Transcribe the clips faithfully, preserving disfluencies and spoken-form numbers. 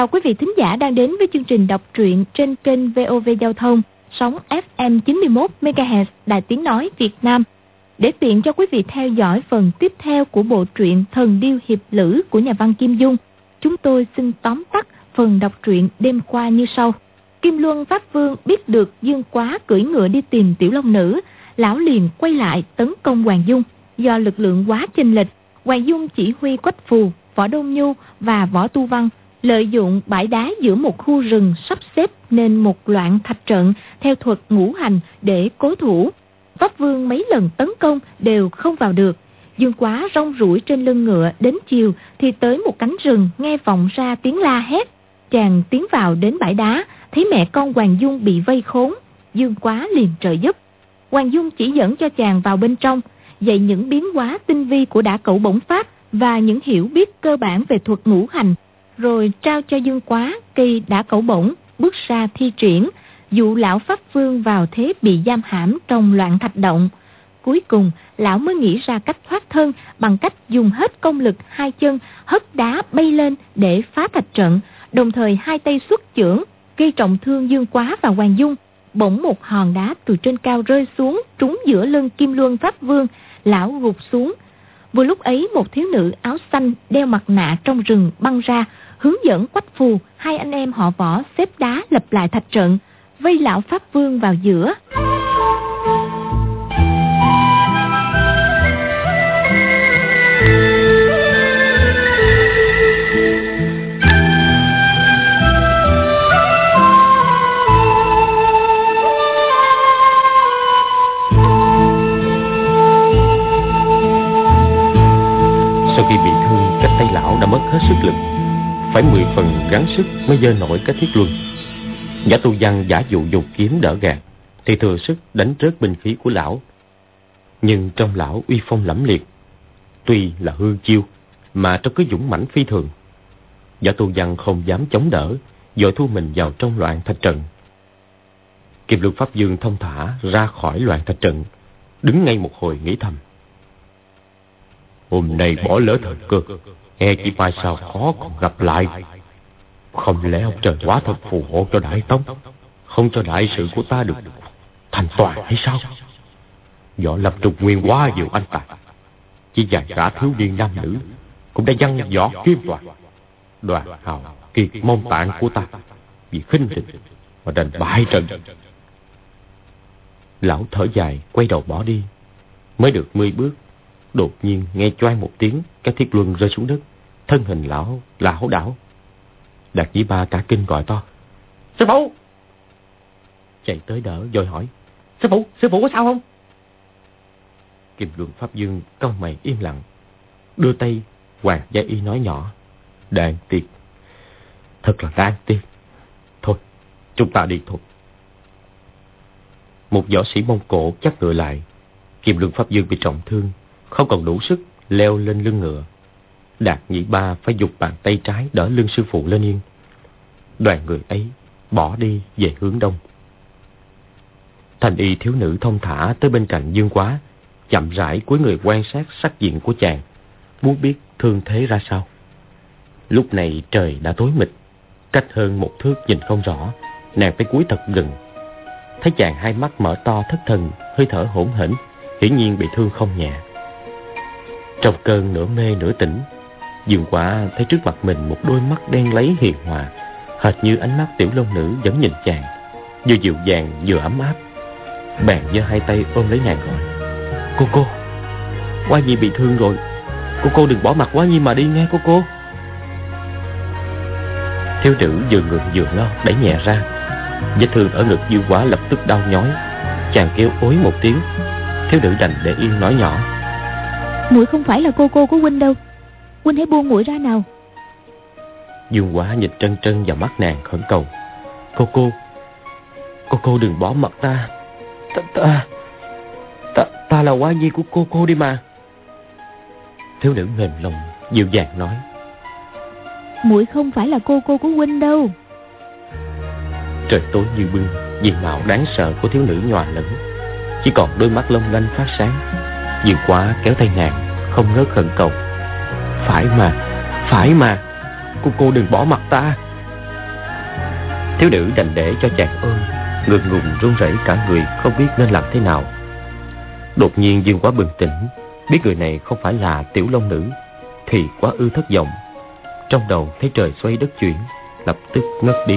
Chào quý vị thính giả đang đến với chương trình đọc truyện trên kênh vê o vê Giao thông, sóng ép em chín mươi mốt mê ga héc Đài Tiếng Nói Việt Nam. Để tiện cho quý vị theo dõi phần tiếp theo của bộ truyện Thần Điêu Hiệp Lữ của nhà văn Kim Dung, chúng tôi xin tóm tắt phần đọc truyện đêm qua như sau. Kim Luân Pháp Vương biết được Dương Quá cưỡi ngựa đi tìm Tiểu Long Nữ, lão liền quay lại tấn công Hoàng Dung. Do lực lượng quá chênh lệch, Hoàng Dung chỉ huy Quách Phù, Võ Đông Nhu và Võ Tu Văn lợi dụng bãi đá giữa một khu rừng sắp xếp nên một loạn thạch trận theo thuật ngũ hành để cố thủ. Pháp Vương mấy lần tấn công đều không vào được. Dương Quá rong ruổi trên lưng ngựa, đến chiều thì tới một cánh rừng, nghe vọng ra tiếng la hét. Chàng tiến vào đến bãi đá, thấy mẹ con Hoàng Dung bị vây khốn. Dương Quá liền trợ giúp. Hoàng Dung chỉ dẫn cho chàng vào bên trong, dạy những biến hóa tinh vi của đả cẩu bổng pháp và những hiểu biết cơ bản về thuật ngũ hành, rồi trao cho Dương Quá cây đả cẩu bổng, bước ra thi triển, dụ lão Pháp Vương vào thế bị giam hãm trong loạn thạch động. Cuối cùng, lão mới nghĩ ra cách thoát thân bằng cách dùng hết công lực hai chân hất đá bay lên để phá thạch trận, đồng thời hai tay xuất chưởng, gây trọng thương Dương Quá và Hoàng Dung. Bỗng một hòn đá từ trên cao rơi xuống, trúng giữa lưng Kim Luân Pháp Vương, lão gục xuống. Vừa lúc ấy, một thiếu nữ áo xanh đeo mặt nạ trong rừng băng ra, hướng dẫn Quách Phù, hai anh em họ Võ xếp đá lập lại thạch trận, vây lão Pháp Vương vào giữa. Sau khi bị thương, các tay lão đã mất hết sức lực, phải mười phần gắng sức mới giơ nổi cái thiết luân. Giả Tu Văn giả dụ dùng kiếm đỡ gạt, thì thừa sức đánh rớt binh khí của lão. Nhưng trong lão uy phong lẫm liệt, tuy là hư chiêu mà trông cứ dũng mãnh phi thường. Giả Tu Văn không dám chống đỡ, vội thu mình vào trong loạn thạch trận. Kim Luân Pháp Vương thông thả ra khỏi loạn thạch trận, đứng ngay một hồi nghĩ thầm: hôm nay bỏ lỡ thời cơ, e chỉ mai sao khó còn gặp lại. Không lẽ ông trời quá thật phù hộ cho Đại Tông, không cho đại sự của ta được thành toàn hay sao? Võ Lâm Trung Nguyên quá nhiều anh tài, chỉ vài gã thiếu niên nam nữ cũng đã văng võ kim toàn. Đoàn hào kiệt môn tạng của ta vì khinh địch mà đành bại trận. Lão thở dài quay đầu bỏ đi. Mới được mười bước, đột nhiên nghe choang một tiếng, cái thiết luân rơi xuống đất, thân hình lão lảo đảo. Đạt Nhĩ Ba cả kinh gọi to: sư phụ! Chạy tới đỡ rồi hỏi: sư phụ, sư phụ có sao không? Kim Luân Pháp Vương cau mày im lặng, đưa tay Hoàng Gia Y nói nhỏ: đáng tiếc, thật là đáng tiếc. Thôi, chúng ta đi thôi. Một võ sĩ Mông Cổ chắc ngựa lại. Kim Luân Pháp Vương bị trọng thương, không còn đủ sức leo lên lưng ngựa. Đạt Nhĩ Ba phải giục bàn tay trái đỡ lưng sư phụ lên yên. Đoàn người ấy bỏ đi về hướng đông. Thanh y thiếu nữ thông thả tới bên cạnh Dương Quá, chậm rãi cúi người quan sát sắc diện của chàng, muốn biết thương thế ra sao. Lúc này trời đã tối mịt, cách hơn một thước nhìn không rõ, nàng phải cúi thật gần. Thấy chàng hai mắt mở to thất thần, hơi thở hỗn hển, hiển nhiên bị thương không nhẹ. Trong cơn nửa mê nửa tỉnh, Dương Quá thấy trước mặt mình một đôi mắt đen láy hiền hòa, hệt như ánh mắt Tiểu Long Nữ vẫn nhìn chàng, vừa dịu dàng vừa ấm áp. Bèn giơ hai tay ôm lấy nàng gọi: cô cô, Quá Nhi bị thương rồi, cô cô đừng bỏ mặt Quá Nhi mà đi nghe cô cô. Thiếu nữ vừa ngượng vừa lo đẩy nhẹ ra. Vết thương ở ngực Dương Quá lập tức đau nhói. Chàng kêu ối một tiếng. Thiếu nữ đành để yên nói nhỏ: muội không phải là cô cô của huynh đâu, huynh hãy buông muội ra nào. Dương Quá nhìn trân trân vào mắt nàng khẩn cầu: cô cô, cô cô đừng bỏ mặt ta. Ta ta ta, ta là Quá Nhi của cô cô đi mà. Thiếu nữ mềm lòng dịu dàng nói: muội không phải là cô cô của huynh đâu. Trời tối như bưng, diện mạo đáng sợ của thiếu nữ nhòa lẫn, chỉ còn đôi mắt long lanh phát sáng. Dương Quá kéo tay nàng, không ngớt khẩn cầu: phải mà, phải mà, cô cô đừng bỏ mặt ta. Thiếu nữ đành để cho chàng ôm, ngượng ngùng run rẩy cả người, không biết nên làm thế nào. Đột nhiên Dương Quá bừng tỉnh, biết người này không phải là Tiểu Long Nữ, thì quá ư thất vọng. Trong đầu thấy trời xoay đất chuyển, lập tức ngất đi.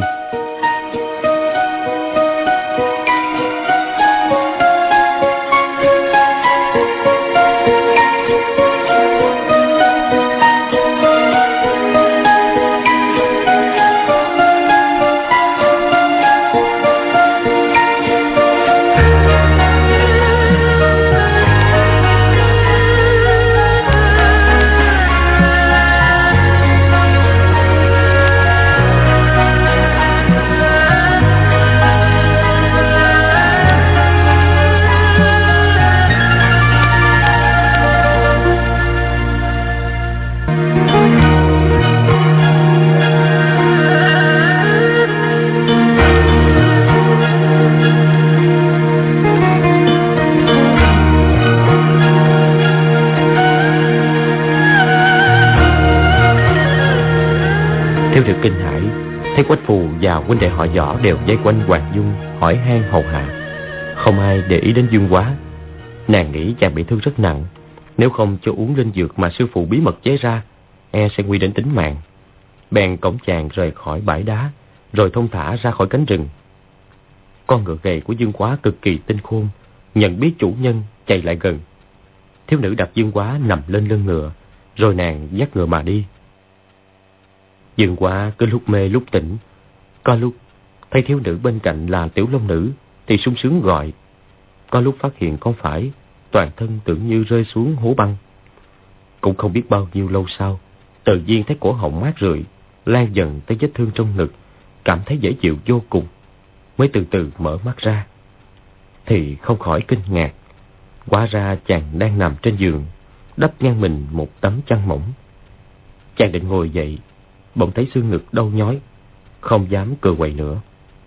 Kinh hãi thấy Quách Phù và huynh đệ họ Võ đều vây quanh Hoàng Dung hỏi han hầu hạ, không ai để ý đến Dương Quá. Nàng nghĩ chàng bị thương rất nặng, nếu không cho uống linh dược mà sư phụ bí mật chế ra, e sẽ nguy đến tính mạng. Bèn cõng chàng rời khỏi bãi đá, rồi thông thả ra khỏi cánh rừng. Con ngựa gầy của Dương Quá cực kỳ tinh khôn, nhận biết chủ nhân, chạy lại gần. Thiếu nữ đặt Dương Quá nằm lên lưng ngựa, rồi nàng dắt ngựa mà đi. Dương Quá cứ lúc mê lúc tỉnh, có lúc thấy thiếu nữ bên cạnh là Tiểu Long Nữ thì sung sướng gọi, có lúc phát hiện không phải, toàn thân tưởng như rơi xuống hố băng. Cũng không biết bao nhiêu lâu sau, tự nhiên thấy cổ họng mát rượi, lan dần tới vết thương trong ngực, cảm thấy dễ chịu vô cùng, mới từ từ mở mắt ra. Thì không khỏi kinh ngạc, hóa ra chàng đang nằm trên giường, đắp ngang mình một tấm chăn mỏng. Chàng định ngồi dậy, bỗng thấy xương ngực đau nhói, không dám cựa quậy nữa.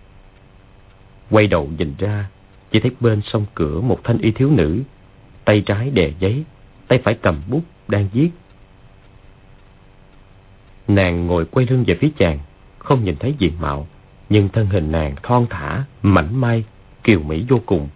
Quay đầu nhìn ra, chỉ thấy bên song cửa một thanh y thiếu nữ, tay trái đè giấy, tay phải cầm bút đang viết. Nàng ngồi quay lưng về phía chàng, không nhìn thấy diện mạo, nhưng thân hình nàng thon thả, mảnh mai, kiều mỹ vô cùng.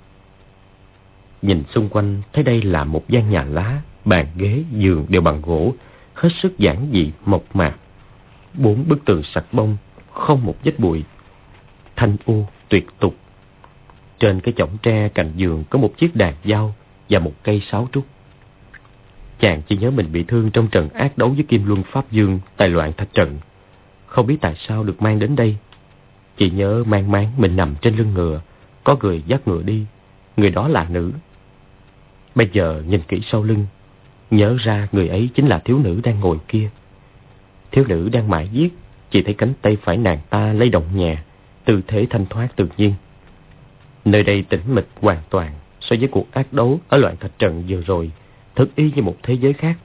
Nhìn xung quanh thấy đây là một gian nhà lá, bàn ghế, giường đều bằng gỗ, hết sức giản dị, mộc mạc. Bốn bức tường sạch bông, không một vết bụi, thanh u tuyệt tục. Trên cái chõng tre cạnh giường có một chiếc đàn dao và một cây sáo trúc. Chàng chỉ nhớ mình bị thương trong trận ác đấu với Kim Luân Pháp Dương tại Loạn Thạch Trận, không biết tại sao được mang đến đây. Chỉ nhớ mang máng mình nằm trên lưng ngựa, có người dắt ngựa đi, người đó là nữ. Bây giờ nhìn kỹ sau lưng, nhớ ra người ấy chính là thiếu nữ đang ngồi kia. Thiếu nữ đang mải viết, chỉ thấy cánh tay phải nàng ta lay động nhẹ, tư thế thanh thoát tự nhiên. Nơi đây tĩnh mịch hoàn toàn so với cuộc ác đấu ở Loạn Thạch Trận vừa rồi, thật y như một thế giới khác.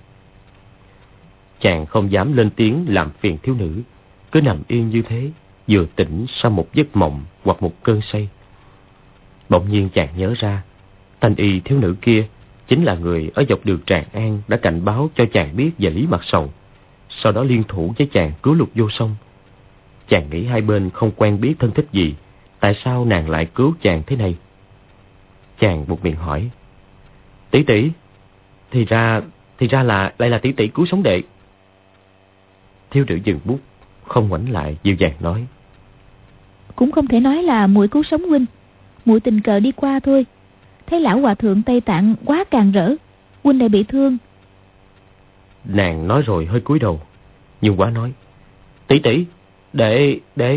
Chàng không dám lên tiếng làm phiền thiếu nữ, cứ nằm yên như thế, vừa tỉnh sau một giấc mộng hoặc một cơn say. Bỗng nhiên chàng nhớ ra, thanh y thiếu nữ kia chính là người ở dọc đường Tràng An đã cảnh báo cho chàng biết về Lý Mặt Sầu, sau đó liên thủ với chàng cứu Lục Vô Song. Chàng nghĩ hai bên không quen biết thân thích gì, tại sao nàng lại cứu chàng thế này? Chàng buột miệng hỏi, tỷ tỷ, thì ra thì ra là lại là tỷ tỷ cứu sống đệ. Thiếu nữ dừng bút, không ngoảnh lại, dịu dàng nói, cũng không thể nói là muội cứu sống huynh, muội tình cờ đi qua thôi. Thấy lão hòa thượng Tây Tạng quá càng rỡ, huynh lại bị thương. Nàng nói rồi hơi cúi đầu, nhưng quá nói, tỷ tỷ, đệ đệ.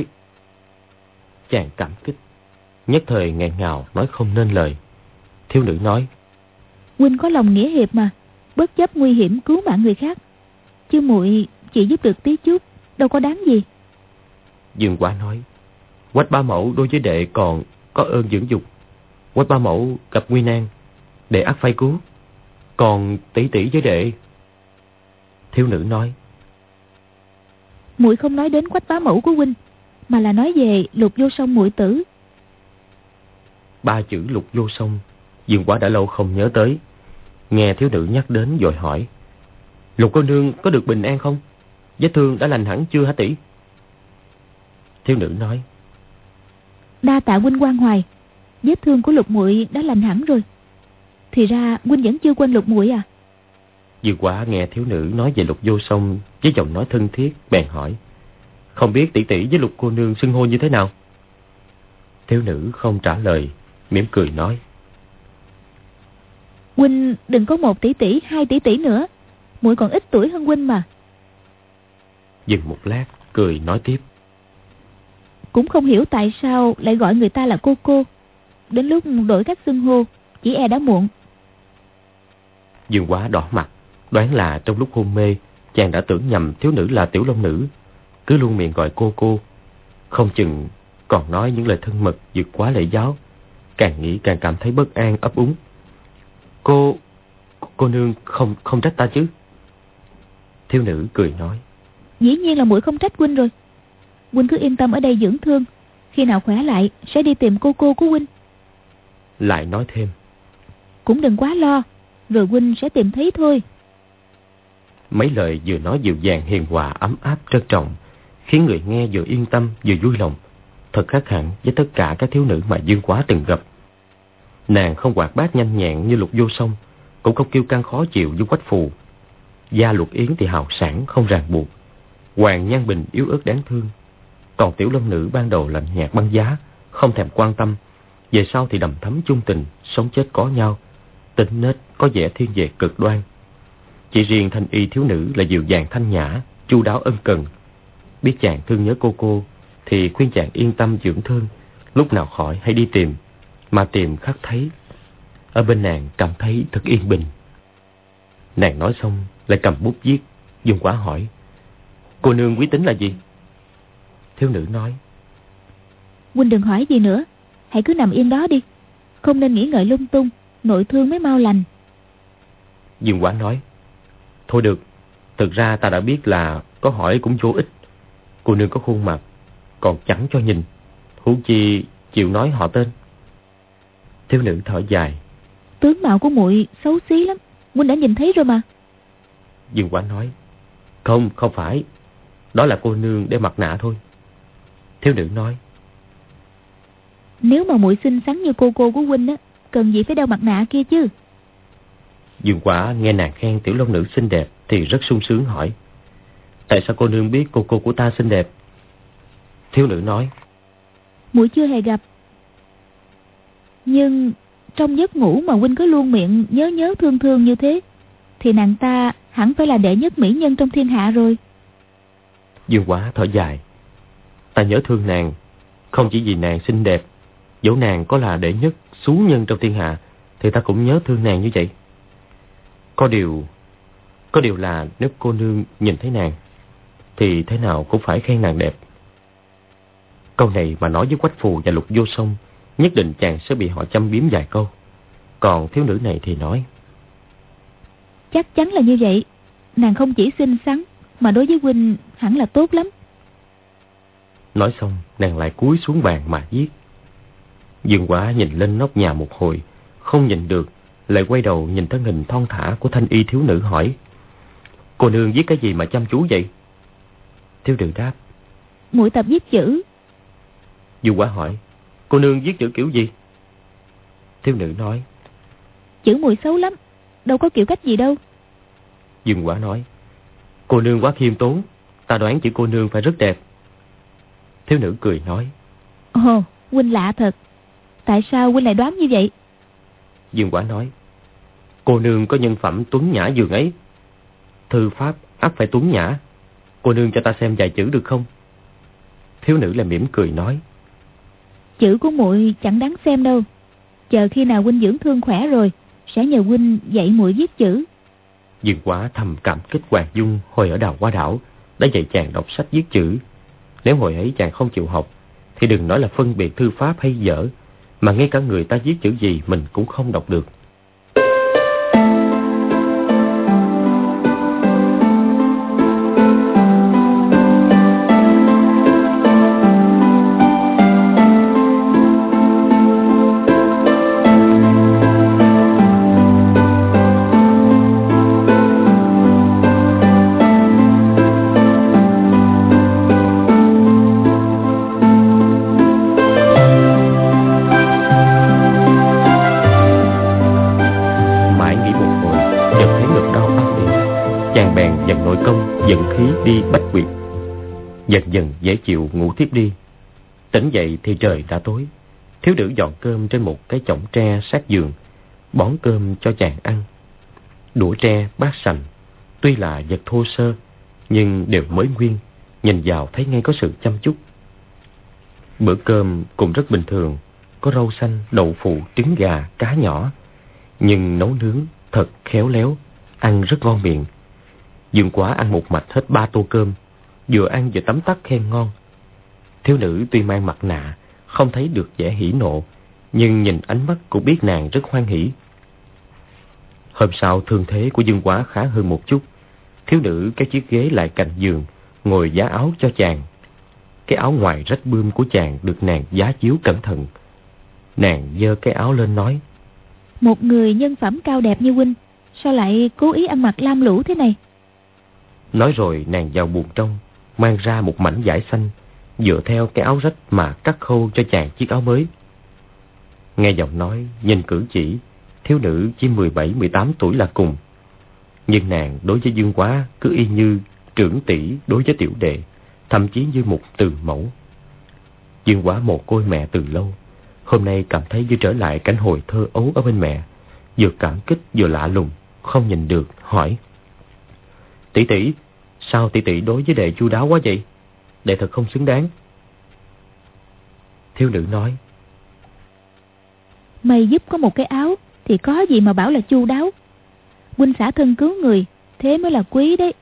Chàng cảm kích, nhất thời nghẹn ngào nói không nên lời. Thiếu nữ nói, huynh có lòng nghĩa hiệp mà, bất chấp nguy hiểm cứu mạng người khác, chứ muội chỉ giúp được tí chút, đâu có đáng gì. Dương Quá nói, Quách Bá Mẫu đối với đệ còn có ơn dưỡng dục. Quách Bá Mẫu gặp nguy nan, đệ ắt phải cứu. Còn tỷ tỷ với đệ. Thiếu nữ nói, muội không nói đến Quách Bá Mẫu của huynh, mà là nói về Lục Vô Song muội tử. Ba chữ Lục Vô Song, Dương Quá đã lâu không nhớ tới. Nghe thiếu nữ nhắc đến vội hỏi, Lục cô nương có được bình an không? Vết thương đã lành hẳn chưa hả tỷ? Thiếu nữ nói. Đa tạ huynh quan hoài, vết thương của Lục muội đã lành hẳn rồi. Thì ra huynh vẫn chưa quên Lục muội à? Dương Quá nghe thiếu nữ nói về Lục Vô Song với giọng nói thân thiết, bèn hỏi. Không biết tỷ tỷ với Lục cô nương xưng hô như thế nào? Thiếu nữ không trả lời, mỉm cười nói. Huynh đừng có một tỷ tỷ, hai tỷ tỷ nữa. Muội còn ít tuổi hơn huynh mà. Dừng một lát, cười nói tiếp. Cũng không hiểu tại sao lại gọi người ta là cô cô. Đến lúc đổi cách xưng hô, chỉ e đã muộn. Dương Quá đỏ mặt, đoán là trong lúc hôn mê, chàng đã tưởng nhầm thiếu nữ là Tiểu Long Nữ, cứ luôn miệng gọi cô cô. Không chừng còn nói những lời thân mật vượt quá lễ giáo. Càng nghĩ càng cảm thấy bất an, ấp úng. Cô, cô nương không không trách ta chứ? Thiếu nữ cười nói. Dĩ nhiên là muội không trách huynh rồi. Huynh cứ yên tâm ở đây dưỡng thương, khi nào khỏe lại sẽ đi tìm cô cô của huynh. Lại nói thêm. Cũng đừng quá lo, rồi huynh sẽ tìm thấy thôi. Mấy lời vừa nói dịu dàng hiền hòa, ấm áp trân trọng, khiến người nghe vừa yên tâm vừa vui lòng. Thật khác hẳn với tất cả các thiếu nữ mà Dương Quá từng gặp. Nàng không hoạt bát nhanh nhẹn như Lục Vô Song, cũng không kiêu căng khó chịu như Quách Phù. Gia Luật Yến thì hào sảng không ràng buộc, Hoàng Nhan Bình yếu ớt đáng thương. Còn Tiểu Long Nữ ban đầu lạnh nhạt băng giá, không thèm quan tâm, về sau thì đầm thấm chung tình, sống chết có nhau, tính nết có vẻ thiên về cực đoan. Chỉ riêng Thanh Y thiếu nữ là dịu dàng thanh nhã, chu đáo ân cần. Biết chàng thương nhớ cô cô thì khuyên chàng yên tâm dưỡng thương, lúc nào khỏi hãy đi tìm, mà tìm khắc thấy. Ở bên nàng cảm thấy thật yên bình. Nàng nói xong lại cầm bút viết. Dương Quá hỏi. Cô nương quý tính là gì? Thiếu nữ nói. Huynh đừng hỏi gì nữa, hãy cứ nằm yên đó đi, không nên nghĩ ngợi lung tung, nội thương mới mau lành. Dương Quá nói. Thôi được, thực ra ta đã biết là có hỏi cũng vô ích. Cô nương có khuôn mặt, còn chẳng cho nhìn, huống chi chịu nói họ tên. Thiếu nữ thở dài. Tướng mạo của muội xấu xí lắm, huynh đã nhìn thấy rồi mà. Dương Quá nói. Không, không phải, đó là cô nương đeo mặt nạ thôi. Thiếu nữ nói. Nếu mà muội xinh xắn như cô cô của huynh á, cần gì phải đeo mặt nạ kia chứ? Dương Quá nghe nàng khen Tiểu Long Nữ xinh đẹp thì rất sung sướng hỏi. Tại sao cô nương biết cô cô của ta xinh đẹp? Thiếu nữ nói. Muội chưa hề gặp, nhưng trong giấc ngủ mà huynh cứ luôn miệng nhớ nhớ thương thương như thế, thì nàng ta hẳn phải là đệ nhất mỹ nhân trong thiên hạ rồi. Dương Quá thở dài. Ta nhớ thương nàng không chỉ vì nàng xinh đẹp, dẫu nàng có là đệ nhất xú nhân trong thiên hạ thì ta cũng nhớ thương nàng như vậy. Có điều Có điều là nếu cô nương nhìn thấy nàng thì thế nào cũng phải khen nàng đẹp. Câu này mà nói với Quách Phù và Lục Vô Song, nhất định chàng sẽ bị họ châm biếm vài câu. Còn thiếu nữ này thì nói. Chắc chắn là như vậy. Nàng không chỉ xinh xắn, mà đối với huynh hẳn là tốt lắm. Nói xong nàng lại cúi xuống bàn mà viết. Dương Quá nhìn lên nóc nhà một hồi, không nhìn được, lại quay đầu nhìn thân hình thon thả của Thanh Y thiếu nữ hỏi. Cô nương viết cái gì mà chăm chú vậy? Thiếu nữ đáp. Muội tập viết chữ. Dương Quá hỏi. Cô nương viết chữ kiểu gì? Thiếu nữ nói. Chữ muội xấu lắm, đâu có kiểu cách gì đâu. Dương Quá nói. Cô nương quá khiêm tốn, ta đoán chữ cô nương phải rất đẹp. Thiếu nữ cười nói. Ồ, huynh lạ thật. Tại sao huynh lại đoán như vậy? Dương Quá nói. Cô nương có nhân phẩm tuấn nhã dường ấy, thư pháp ắt phải tuấn nhã. Cô nương cho ta xem vài chữ được không? Thiếu nữ lại mỉm cười nói. Chữ của muội chẳng đáng xem đâu. Chờ khi nào huynh dưỡng thương khỏe rồi, sẽ nhờ huynh dạy muội viết chữ. Dương Quá thầm cảm kích Hoàng Dung hồi ở Đào Hoa Đảo đã dạy chàng đọc sách viết chữ. Nếu hồi ấy chàng không chịu học thì đừng nói là phân biệt thư pháp hay dở, mà ngay cả người ta viết chữ gì mình cũng không đọc được. Nàng bèn dần nội công, dẫn khí đi bách quyệt. Dần dần dễ chịu ngủ tiếp đi. Tỉnh dậy thì trời đã tối. Thiếu nữ dọn cơm trên một cái chõng tre sát giường, bón cơm cho chàng ăn. Đũa tre, bát sành, tuy là vật thô sơ, nhưng đều mới nguyên, nhìn vào thấy ngay có sự chăm chút. Bữa cơm cũng rất bình thường, có rau xanh, đậu phụ, trứng gà, cá nhỏ, nhưng nấu nướng thật khéo léo, ăn rất ngon miệng. Dương Quá ăn một mạch hết ba tô cơm, vừa ăn vừa tấm tắc khen ngon. Thiếu nữ tuy mang mặt nạ, không thấy được vẻ hỉ nộ, nhưng nhìn ánh mắt cũng biết nàng rất hoan hỉ. Hôm sau thương thế của Dương Quá khá hơn một chút. Thiếu nữ cái chiếc ghế lại cạnh giường, ngồi giá áo cho chàng. Cái áo ngoài rách bươm của chàng được nàng giá chiếu cẩn thận. Nàng giơ cái áo lên nói: Một người nhân phẩm cao đẹp như huynh, sao lại cố ý ăn mặc lam lũ thế này? Nói rồi nàng vào buồng trong, mang ra một mảnh vải xanh, dựa theo cái áo rách mà cắt khâu cho chàng chiếc áo mới. Nghe giọng nói, nhìn cử chỉ, thiếu nữ chỉ mười bảy mười tám tuổi là cùng. Nhưng nàng đối với Dương Quá cứ y như trưởng tỷ đối với tiểu đệ, thậm chí như một từ mẫu. Dương Quá mồ côi mẹ từ lâu, hôm nay cảm thấy như trở lại cảnh hồi thơ ấu ở bên mẹ, vừa cảm kích vừa lạ lùng, không nhìn được, hỏi: Tỷ tỷ, sao tỷ tỷ đối với đệ chu đáo quá vậy? Đệ thật không xứng đáng. Thiếu nữ nói: Mày giúp có một cái áo thì có gì mà bảo là chu đáo. Huynh xả thân cứu người, thế mới là quý đấy.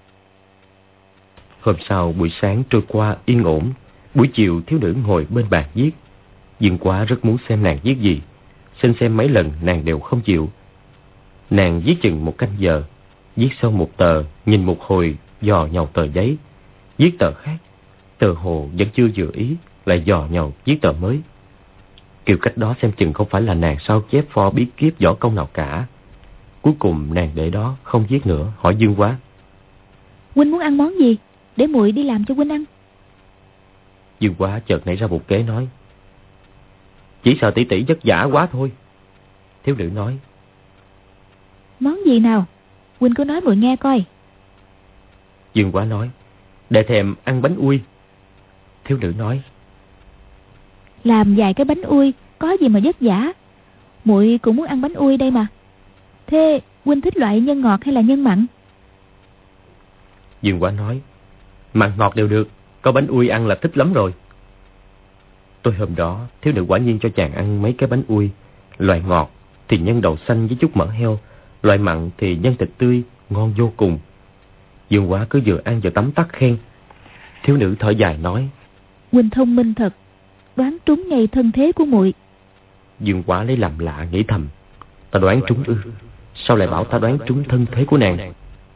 Hôm sau buổi sáng trôi qua yên ổn. Buổi chiều thiếu nữ ngồi bên bàn viết. Dương Quá rất muốn xem nàng viết gì, xin xem mấy lần nàng đều không chịu. Nàng viết chừng một canh giờ, viết xong một tờ, nhìn một hồi, dò nhàu tờ giấy, viết tờ khác, tờ hồ vẫn chưa vừa ý, lại dò nhàu viết tờ mới. Kiểu cách đó xem chừng không phải là nàng sao chép pho bí kíp võ công nào cả. Cuối cùng nàng để đó không viết nữa, hỏi Dương Quá: Huynh muốn ăn món gì, để muội đi làm cho huynh ăn. Dương Quá chợt nảy ra một kế nói: Chỉ sợ tỷ tỷ vất vả quá thôi. Thiếu nữ nói: Món gì nào, huynh cứ nói muội nghe coi. Dương Quá nói: Đệ thèm ăn bánh ui. Thiếu nữ nói: Làm vài cái bánh ui có gì mà vất vả, muội cũng muốn ăn bánh ui đây mà. Thế huynh thích loại nhân ngọt hay là nhân mặn? Dương Quá nói: Mặn ngọt đều được, có bánh ui ăn là thích lắm rồi. Tối hôm đó thiếu nữ quả nhiên cho chàng ăn mấy cái bánh ui. Loại ngọt thì nhân đậu xanh với chút mỡ heo, loại mặn thì nhân thịt tươi, ngon vô cùng. Dương Quá cứ vừa ăn vừa tấm tắc khen. Thiếu nữ thở dài nói: Huynh thông minh thật, đoán trúng ngay thân thế của muội. Dương Quá lấy làm lạ, nghĩ thầm: Ta đoán trúng ư? Sao lại bảo ta đoán trúng thân thế của nàng?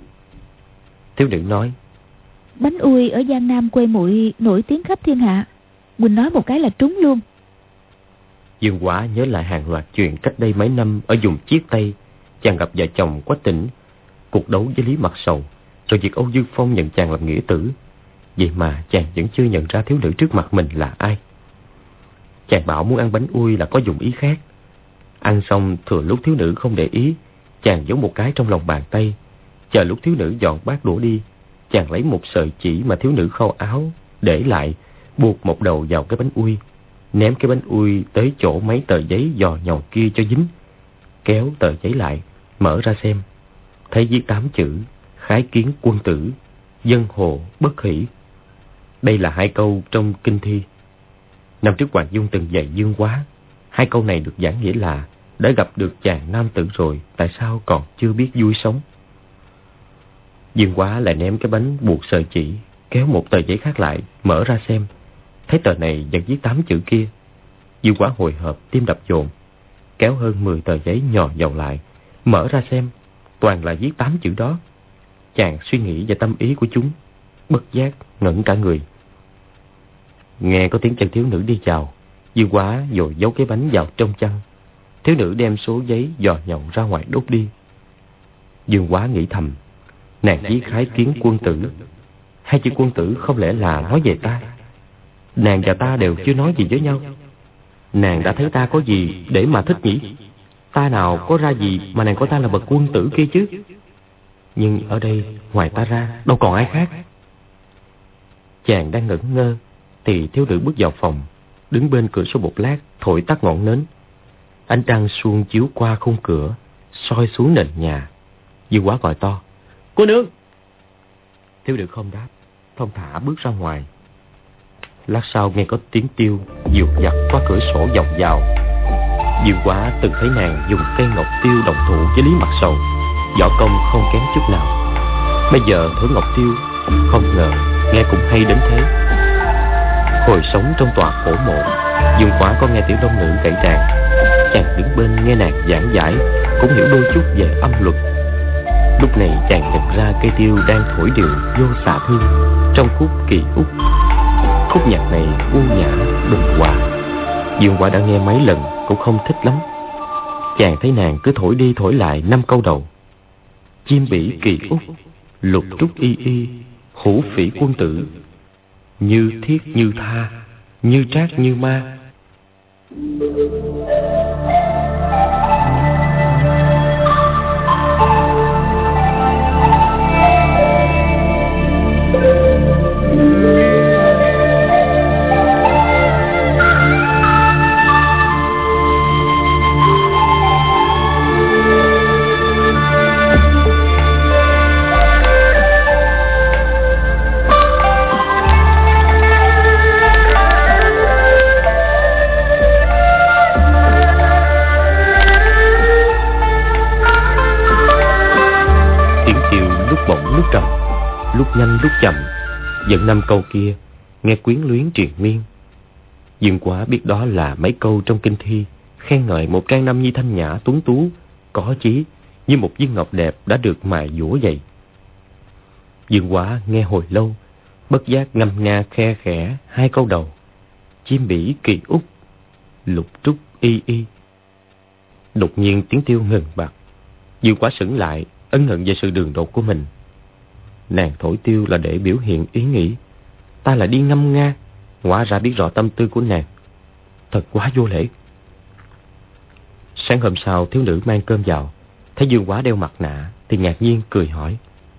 Thiếu nữ nói: Bánh ui ở Giang Nam quê muội nổi tiếng khắp thiên hạ, huynh nói một cái là trúng luôn. Dương Quá nhớ lại hàng loạt chuyện cách đây mấy năm ở vùng Chiết Tây. Chàng gặp vợ chồng Quách Tỉnh, cuộc đấu với Lý Mặt Sầu, rồi việc Âu Dương Phong nhận chàng làm nghĩa tử. Vậy mà chàng vẫn chưa nhận ra thiếu nữ trước mặt mình là ai. Chàng bảo muốn ăn bánh ui là có dụng ý khác. Ăn xong thừa lúc thiếu nữ không để ý, chàng giấu một cái trong lòng bàn tay. Chờ lúc thiếu nữ dọn bát đũa đi, chàng lấy một sợi chỉ mà thiếu nữ khâu áo để lại, buộc một đầu vào cái bánh ui, ném cái bánh ui tới chỗ mấy tờ giấy dò nhàu kia cho dính, kéo tờ giấy lại, mở ra xem, thấy viết tám chữ: Khái kiến quân tử, dân hồ bất hỷ. Đây là hai câu trong kinh thi. Năm trước Hoàng Dung từng dạy Dương Quá, hai câu này được giảng nghĩa là: đã gặp được chàng nam tử rồi, tại sao còn chưa biết vui sống? Dương Quá lại ném cái bánh buộc sợi chỉ, kéo một tờ giấy khác lại, mở ra xem, thấy tờ này vẫn viết tám chữ kia. Dương Quá hồi hộp, tim đập dồn, kéo hơn mười tờ giấy nhỏ dầu lại, mở ra xem, toàn là viết tám chữ đó. Chàng suy nghĩ về tâm ý của chúng, bất giác ngẩn cả người. Nghe có tiếng chân thiếu nữ đi chào, Dương Quá vội giấu cái bánh vào trong chăn. Thiếu nữ đem số giấy dò nhậu ra ngoài đốt đi. Dương Quá nghĩ thầm: Nàng viết khái kiến quân tử, hai chữ quân tử không lẽ là nói về ta? Nàng và ta đều chưa nói gì với nhau. Nàng đã thấy ta có gì để mà thích nhỉ? Ta nào có ra gì mà nàng coi ta là bậc quân tử kia chứ? Nhưng ở đây ngoài ta ra đâu còn ai khác. Chàng đang ngẩn ngơ thì thiếu nữ bước vào phòng, đứng bên cửa sổ một lát, thổi tắt ngọn nến. Ánh trăng suông chiếu qua khung cửa, soi xuống nền nhà. Dương Quá gọi to: "Cô nương!" Thiếu nữ không đáp, thong thả bước ra ngoài. Lát sau nghe có tiếng tiêu dịu dặt qua cửa sổ vọng vào. Dương Quá từng thấy nàng dùng cây ngọc tiêu đồng thủ với Lý Mặt Sầu, võ công không kém chút nào. Bây giờ thổi ngọc tiêu, không ngờ nghe cũng hay đến thế. Hồi sống trong tòa cổ mộ, Dương Quá có nghe tiểu long nữ kể rằng chàng đứng bên nghe nàng giảng giải, cũng hiểu đôi chút về âm luật. Lúc này chàng nhận ra cây tiêu đang thổi điệu Vô Xạ Thương trong khúc Kỳ Úc. Khúc nhạc này u nhã bình hòa, Dương Quá đã nghe mấy lần cũng không thích lắm. Chàng thấy nàng cứ thổi đi thổi lại năm câu đầu: chim bỉ kỳ úc, lục trúc y y, hữu phỉ quân tử, như thiết như tha, như trác như ma. Lúc nhanh lúc chậm, dẫn năm câu kia nghe quyến luyến triền miên. Dương Quá biết đó là mấy câu trong kinh thi khen ngợi một trang nam nhi thanh nhã tuấn tú, có chí như một viên ngọc đẹp đã được mài dũa vậy. Dương Quá nghe hồi lâu, bất giác ngâm nga khe khẽ hai câu đầu: chim bỉ kỳ úc, lục trúc y y. Đột nhiên tiếng tiêu ngừng bặt. Dương Quá sững lại, ân hận về sự đường đột của mình. Nàng thổi tiêu là để biểu hiện ý nghĩ, ta lại đi ngâm nga, hóa ra biết rõ tâm tư của nàng. Thật quá vô lễ. Sáng hôm sau, thiếu nữ mang cơm vào, thấy Dương Quá đeo mặt nạ thì ngạc nhiên cười hỏi: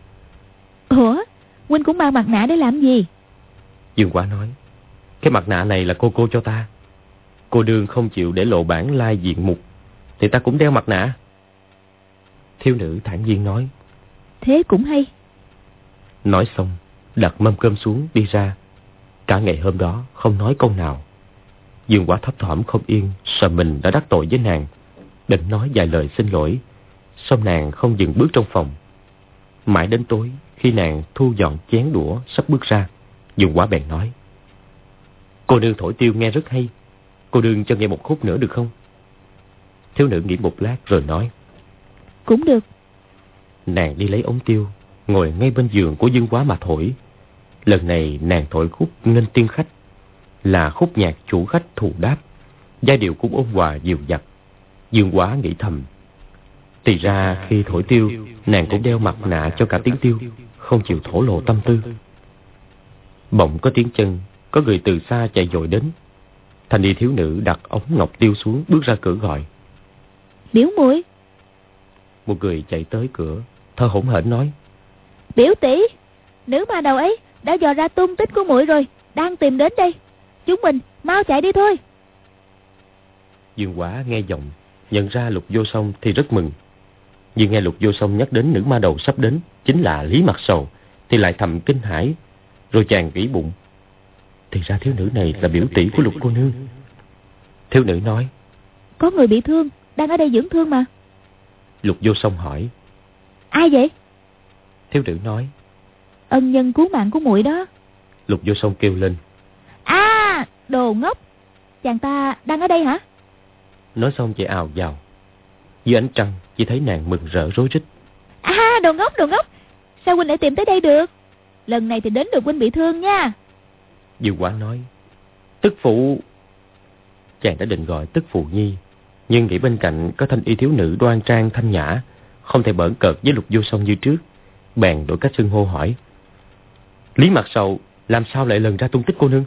Ủa, huynh cũng mang mặt nạ để làm gì? Dương Quá nói: cái mặt nạ này là cô cô cho ta. Cô đương không chịu để lộ bản lai diện mục thì ta cũng đeo mặt nạ. Thiếu nữ thản nhiên nói: thế cũng hay. Nói xong, đặt mâm cơm xuống đi ra. Cả ngày hôm đó không nói câu nào. Dương Quá thấp thỏm không yên, sợ mình đã đắc tội với nàng, định nói vài lời xin lỗi. Xong nàng không dừng bước trong phòng. Mãi đến tối, khi nàng thu dọn chén đũa sắp bước ra, Dương Quá bèn nói: cô nương thổi tiêu nghe rất hay, cô đương cho nghe một khúc nữa được không? Thiếu nữ nghĩ một lát rồi nói: cũng được. Nàng đi lấy ống tiêu, ngồi ngay bên giường của Dương Quá mà thổi. Lần này nàng thổi khúc Nghênh Tiên Khách, là khúc nhạc chủ khách thù đáp, giai điệu cũng ôn hòa dịu dặt. Dương Quá nghĩ thầm, thì ra khi thổi tiêu, nàng cũng đeo mặt nạ cho cả tiếng tiêu, không chịu thổ lộ tâm tư. Bỗng có tiếng chân, có người từ xa chạy vội đến. Thanh y thiếu nữ đặt ống ngọc tiêu xuống, bước ra cửa gọi: Biểu muội. Một người chạy tới cửa, thở hổn hển nói: Biểu tỷ, nữ ma đầu ấy đã dò ra tung tích của muội rồi, đang tìm đến đây. Chúng mình mau chạy đi thôi. Dương Quá nghe giọng, nhận ra Lục Vô Song thì rất mừng. Nhưng nghe Lục Vô Song nhắc đến nữ ma đầu sắp đến chính là Lý Mặt Sầu thì lại thầm kinh hãi. Rồi chàng nghĩ bụng, thì ra thiếu nữ này là biểu tỷ của Lục cô nương. Thiếu nữ nói: Có người bị thương, đang ở đây dưỡng thương mà. Lục Vô Song hỏi: Ai vậy? Thiếu nữ nói: Ân nhân cứu mạng của muội đó. Lục Vô Song kêu lên: À, đồ ngốc, chàng ta đang ở đây hả? Nói xong chạy ào vào. Dưới ánh trăng chỉ thấy nàng mừng rỡ rối rít: À, đồ ngốc, đồ ngốc, sao huynh lại tìm tới đây được? Lần này thì đến được huynh bị thương nha. Dương Quá nói: Tức phụ. Chàng đã định gọi Tức Phụ Nhi, nhưng nghĩ bên cạnh có thanh y thiếu nữ đoan trang thanh nhã, không thể bỡn cợt với Lục Vô Song như trước, bèn đổi cách xưng hô hỏi: Lý Mặt Sầu làm sao lại lần ra tung tích cô nương?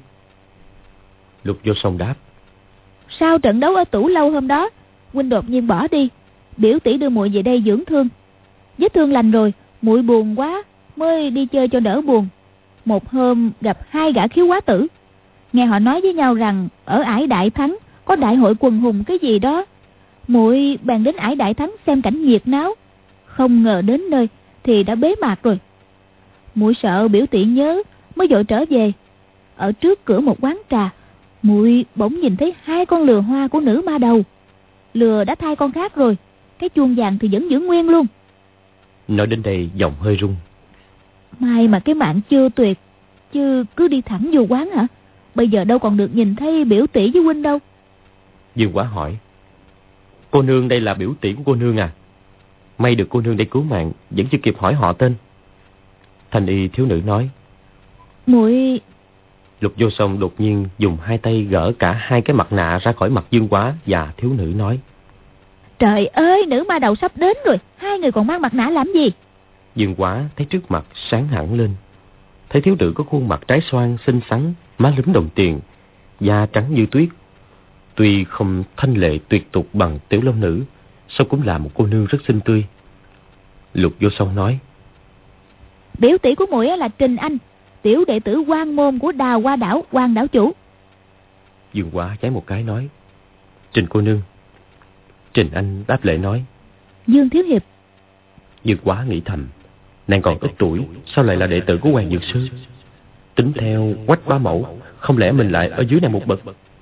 Lục Vô Song đáp: Sau trận đấu ở Tủ Lâu hôm đó, huynh đột nhiên bỏ đi, biểu tỷ đưa muội về đây dưỡng thương. Vết thương lành rồi, muội buồn quá mới đi chơi cho đỡ buồn. Một hôm gặp hai gã khiếu quá tử, nghe họ nói với nhau rằng ở ải Đại Thắng có đại hội quần hùng cái gì đó. Muội bèn đến ải Đại Thắng xem cảnh nhiệt náo, không ngờ đến nơi thì đã bế mạc rồi. Muội sợ biểu tỷ nhớ mới vội trở về. Ở trước cửa một quán trà, muội bỗng nhìn thấy hai con lừa hoa của nữ ma đầu. Lừa đã thai con khác rồi, cái chuông vàng thì vẫn giữ nguyên luôn. Nói đến đây giọng hơi rung. May mà cái mạng chưa tuyệt, chứ cứ đi thẳng vô quán hả? Bây giờ đâu còn được nhìn thấy biểu tỷ với huynh đâu. Dương Quá hỏi: Cô nương đây là biểu tỷ của cô nương à? May được cô nương đây cứu mạng, vẫn chưa kịp hỏi họ tên. Thanh y thiếu nữ nói: Muội. Lục Vô Song đột nhiên dùng hai tay gỡ cả hai cái mặt nạ ra khỏi mặt Dương Quá và thiếu nữ nói: Trời ơi, nữ ma đầu sắp đến rồi, hai người còn mang mặt nạ làm gì? Dương Quá thấy trước mặt sáng hẳn lên, thấy thiếu nữ có khuôn mặt trái xoan xinh xắn, má lúm đồng tiền, da trắng như tuyết. Tuy không thanh lệ tuyệt tục bằng Tiểu Long Nữ, song cũng là một cô nương rất xinh tươi. Lục Vô Song nói: Biểu tỷ của muội là Trình Anh, tiểu đệ tử quan môn của Đào Hoa Đảo Quan đảo chủ. Dương Quá nháy một cái nói: Trình cô nương. Trình Anh đáp lễ nói: Dương thiếu hiệp. Dương Quá nghĩ thầm, nàng còn ít tuổi, sao lại là đệ tử của Hoàng Dược Sư? Tính theo Quách Bá Mẫu, không lẽ mình lại ở dưới nàng một bậc?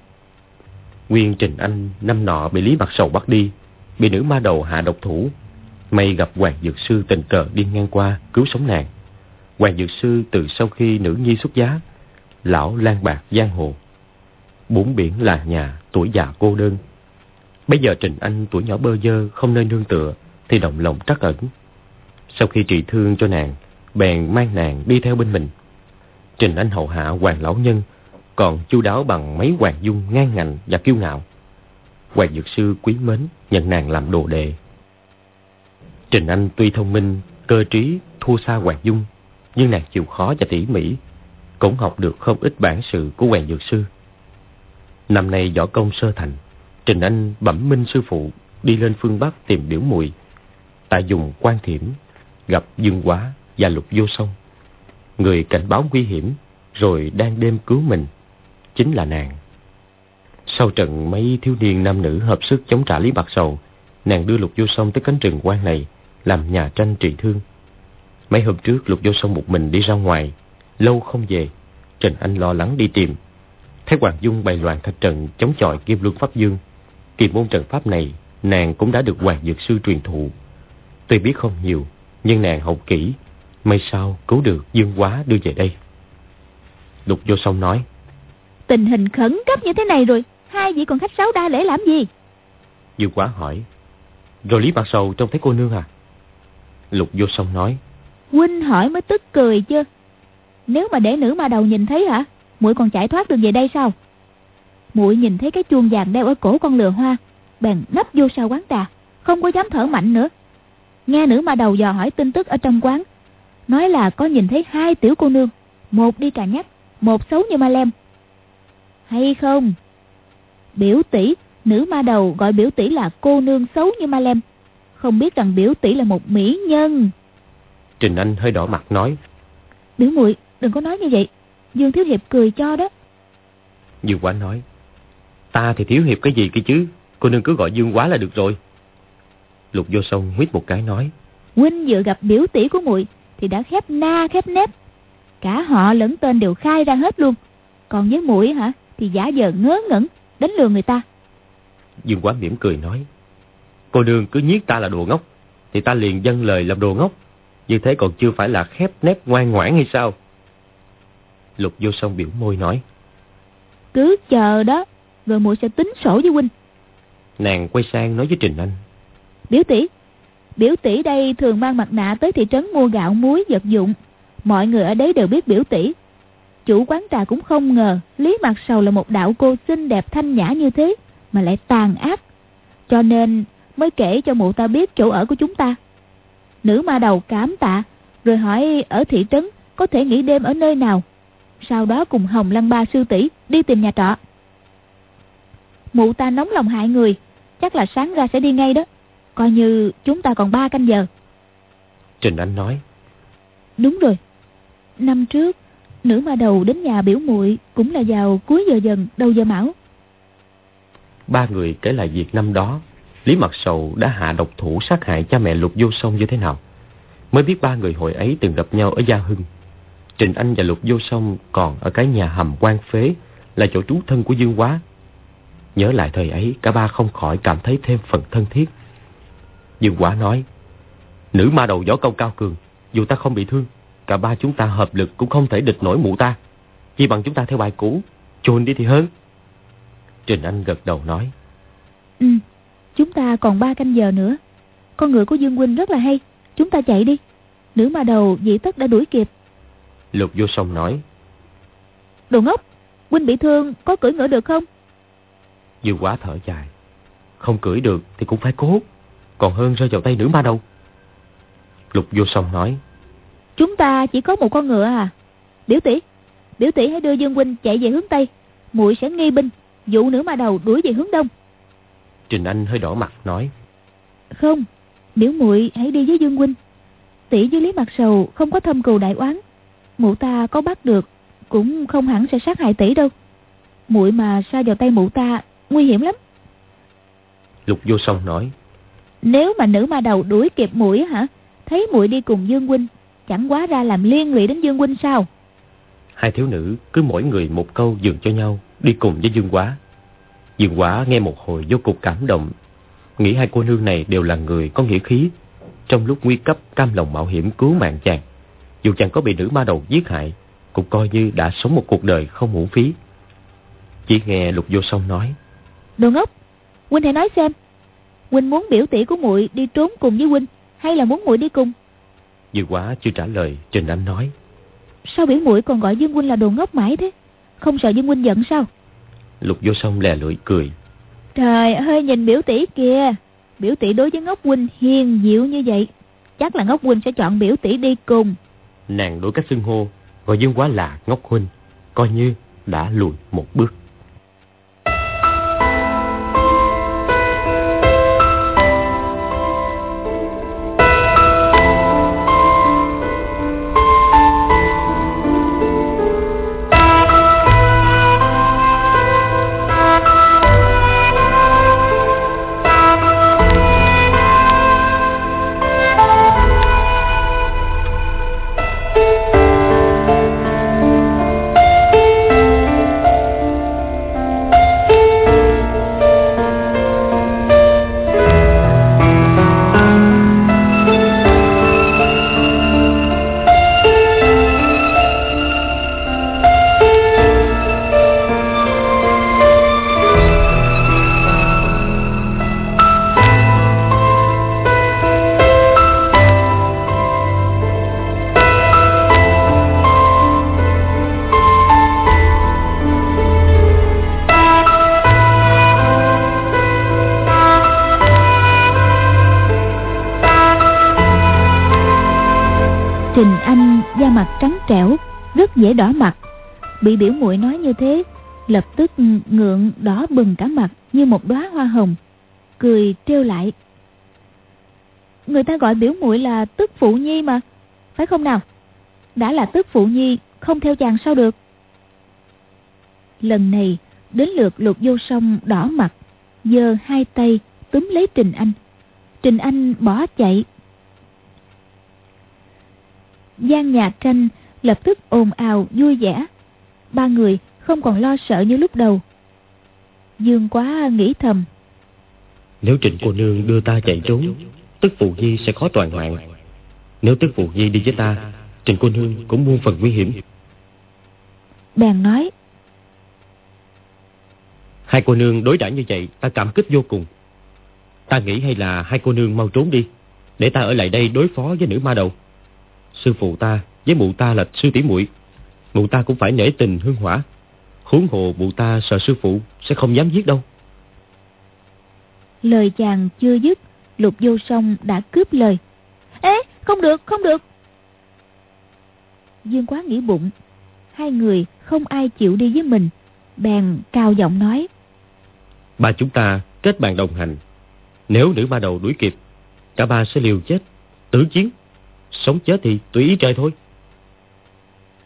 Nguyên Trình Anh năm nọ bị Lý Mặt Sầu bắt đi, bị nữ ma đầu hạ độc thủ. May gặp Hoàng Dược Sư tình cờ đi ngang qua cứu sống nàng. Hoàng Dược Sư từ sau khi nữ nhi xuất giá, lão lang bạc giang hồ, bốn biển là nhà, tuổi già cô đơn. Bây giờ Trình Anh tuổi nhỏ bơ vơ không nơi nương tựa, thì động lòng trắc ẩn. Sau khi trị thương cho nàng, bèn mang nàng đi theo bên mình. Trình Anh hầu hạ Hoàng lão nhân, còn chu đáo bằng mấy hoàng dung ngang ngạnh và kiêu ngạo. Hoàng Dược Sư quý mến nhận nàng làm đồ đệ. Trình Anh tuy thông minh, cơ trí thua xa Hoàng Dung, nhưng nàng chịu khó và tỉ mỉ, cũng học được không ít bản sự của Hoàng Dược Sư. Năm nay võ công sơ thành, Trình Anh bẩm minh sư phụ đi lên phương Bắc tìm biểu muội. Tại dùng Quan Thiểm gặp Dương Quá và Lục Vô Song, người cảnh báo nguy hiểm rồi đang đêm cứu mình chính là nàng. Sau trận mấy thiếu niên nam nữ hợp sức chống trả Lý Bạc Sầu, nàng đưa Lục Vô Song tới cánh rừng quan này làm nhà tranh trị thương. Mấy hôm trước Lục Vô Song một mình đi ra ngoài, lâu không về. Trình Anh lo lắng đi tìm, thấy Hoàng Dung bày loạn thạch trận chống chọi Kim Luân Pháp Dương. Kỳ môn trận pháp này nàng cũng đã được Hoàng Dược Sư truyền thụ. Tuy biết không nhiều, nhưng nàng học kỹ, may sao cứu được Dương Quá đưa về đây. Lục Vô Song nói: Tình hình khẩn cấp như thế này rồi, hai vị còn khách sáo đa lễ làm gì? Dương Quá hỏi: Rồi Lý Bạc Sầu trông thấy cô nương à? Lục Vô Song nói: Huynh hỏi mới tức cười chứ. Nếu mà để nữ ma đầu nhìn thấy hả, muội còn chạy thoát được về đây sao? Muội nhìn thấy cái chuông vàng đeo ở cổ con lừa hoa, bèn nấp vô sau quán trà, không có dám thở mạnh nữa. Nghe nữ ma đầu dò hỏi tin tức ở trong quán, nói là có nhìn thấy hai tiểu cô nương, một đi cà nhắc, một xấu như ma lem. Hay không? Biểu tỷ, nữ ma đầu gọi biểu tỷ là cô nương xấu như ma lem, không biết rằng biểu tỷ là một mỹ nhân. Trình Anh hơi đỏ mặt nói: Biểu muội đừng có nói như vậy, Dương thiếu hiệp cười cho đó. Dương Quá nói: Ta thì thiếu hiệp cái gì kia chứ, cô nương cứ gọi Dương Quá là được rồi. Lục Vô Song huýt một cái nói: Huynh vừa gặp biểu tỷ của muội thì đã khép na khép nép, cả họ lẫn tên đều khai ra hết luôn. Còn với muội hả thì giả vờ ngớ ngẩn đánh lừa người ta. Dương Quá mỉm cười nói: Cô nương cứ nhiếc ta là đồ ngốc, thì ta liền dâng lời làm đồ ngốc. Như thế còn chưa phải là khép nép ngoan ngoãn hay sao? Lục Vô Song biểu môi nói: Cứ chờ đó, rồi muội sẽ tính sổ với huynh. Nàng quay sang nói với Trình Anh: Biểu tỷ, biểu tỷ đây thường mang mặt nạ tới thị trấn mua gạo muối vật dụng. Mọi người ở đấy đều biết biểu tỷ. Chủ quán trà cũng không ngờ Lý Mặt Sầu là một đạo cô xinh đẹp thanh nhã như thế mà lại tàn ác, cho nên mới kể cho mụ ta biết chỗ ở của chúng ta. Nữ ma đầu cảm tạ, rồi hỏi ở thị trấn có thể nghỉ đêm ở nơi nào. Sau đó cùng Hồng Lăng Ba sư tỷ đi tìm nhà trọ. Mụ ta nóng lòng hại người, chắc là sáng ra sẽ đi ngay đó. Coi như chúng ta còn ba canh giờ. Trình Anh nói: Đúng rồi. Năm trước nữ ma đầu đến nhà biểu muội cũng là vào cuối giờ dần đầu giờ mão. Ba người kể lại việc năm đó Lý Mặt Sầu đã hạ độc thủ sát hại cha mẹ Lục Vô Song như thế nào. Mới biết ba người hồi ấy từng gặp nhau ở Gia Hưng. Trịnh Anh và Lục Vô Song còn ở cái nhà hầm quan phế, là chỗ trú thân của Dương Quá. Nhớ lại thời ấy, cả ba không khỏi cảm thấy thêm phần thân thiết. Dương Quá nói: nữ ma đầu võ công cao cường, dù ta không bị thương, cả ba chúng ta hợp lực cũng không thể địch nổi mụ ta. Chỉ bằng chúng ta theo bài cũ, chôn đi thì hơn. Trịnh Anh gật đầu nói: Ừ, chúng ta còn ba canh giờ nữa. Con ngựa của Dương huynh rất là hay, chúng ta chạy đi. Nữ ma đầu dĩ tất đã đuổi kịp. Lục Vô Song nói: đồ ngốc, huynh bị thương có cưỡi ngựa được không? Dương Quá thở dài: không cưỡi được thì cũng phải cố, còn hơn rơi vào tay nữ ma đầu. Lục Vô Song nói: chúng ta chỉ có một con ngựa à? Biểu tỷ, biểu tỷ hãy đưa Dương huynh chạy về hướng Tây, muội sẽ nghi binh dụ nữ ma đầu đuổi về hướng Đông. Trình Anh hơi đỏ mặt nói: không, biểu muội hãy đi với Dương huynh. Tỷ với Lý Mặt Sầu không có thâm cừu đại oán, mụ ta có bắt được cũng không hẳn sẽ sát hại tỷ đâu. Muội mà sa vào tay mụ ta nguy hiểm lắm. Lục Vô Song nói: nếu mà nữ ma đầu đuổi kịp muội hả, thấy muội đi cùng Dương huynh, chẳng quá ra làm liên lụy đến Dương huynh sao? Hai thiếu nữ cứ mỗi người một câu dường cho nhau, đi cùng với Dương Quá. Dương Quá nghe một hồi vô cùng cảm động, nghĩ hai cô nương này đều là người có nghĩa khí, trong lúc nguy cấp cam lòng mạo hiểm cứu mạng chàng. Dù chàng có bị nữ ma đầu giết hại, cũng coi như đã sống một cuộc đời không uổng phí. Chỉ nghe Lục Vô Song nói: đồ ngốc, huynh hãy nói xem, huynh muốn biểu tỷ của muội đi trốn cùng với huynh, hay là muốn muội đi cùng? Dương Quá chưa trả lời, Trình Anh nói: sao biểu muội còn gọi Dương huynh là đồ ngốc mãi thế? Không sợ Dương huynh giận sao? Lục Vô Song lè lưỡi cười: trời ơi, nhìn biểu tỷ kìa, biểu tỷ đối với ngốc huynh hiền dịu như vậy, chắc là ngốc huynh sẽ chọn biểu tỷ đi cùng. Nàng đổi cách xưng hô, gọi Dương Quá là ngốc huynh, coi như đã lùi một bước. Trình Anh da mặt trắng trẻo, rất dễ đỏ mặt. Bị biểu muội nói như thế, lập tức ngượng đỏ bừng cả mặt như một đóa hoa hồng, cười trêu lại: người ta gọi biểu muội là tức phụ nhi mà, phải không nào? Đã là tức phụ nhi, không theo chàng sao được? Lần này đến lượt Lục Vô Song đỏ mặt, giơ hai tay túm lấy Trình Anh. Trình Anh bỏ chạy. Gian nhà tranh lập tức ồn ào vui vẻ, ba người không còn lo sợ như lúc đầu. Dương Quá nghĩ thầm: nếu Trịnh cô nương đưa ta chạy trốn, tức phụ nhi sẽ khó toàn mạng. Nếu tức phụ nhi đi với ta, Trịnh cô nương cũng muôn phần nguy hiểm. Bèn nói: hai cô nương đối đãi như vậy, ta cảm kích vô cùng. Ta nghĩ hay là hai cô nương mau trốn đi, để ta ở lại đây đối phó với nữ ma đầu. Sư phụ ta với mụ ta là sư tỷ muội, mụ ta cũng phải nể tình hương hỏa. Huống hồ mụ ta sợ sư phụ sẽ không dám giết đâu. Lời chàng chưa dứt, Lục Vô Song đã cướp lời: ê, không được, không được. Dương Quá nghĩ bụng, hai người không ai chịu đi với mình, bèn cao giọng nói: ba chúng ta kết bạn đồng hành. Nếu nữ ma đầu đuổi kịp, cả ba sẽ liều chết tử chiến. Sống chết thì tùy ý trời thôi.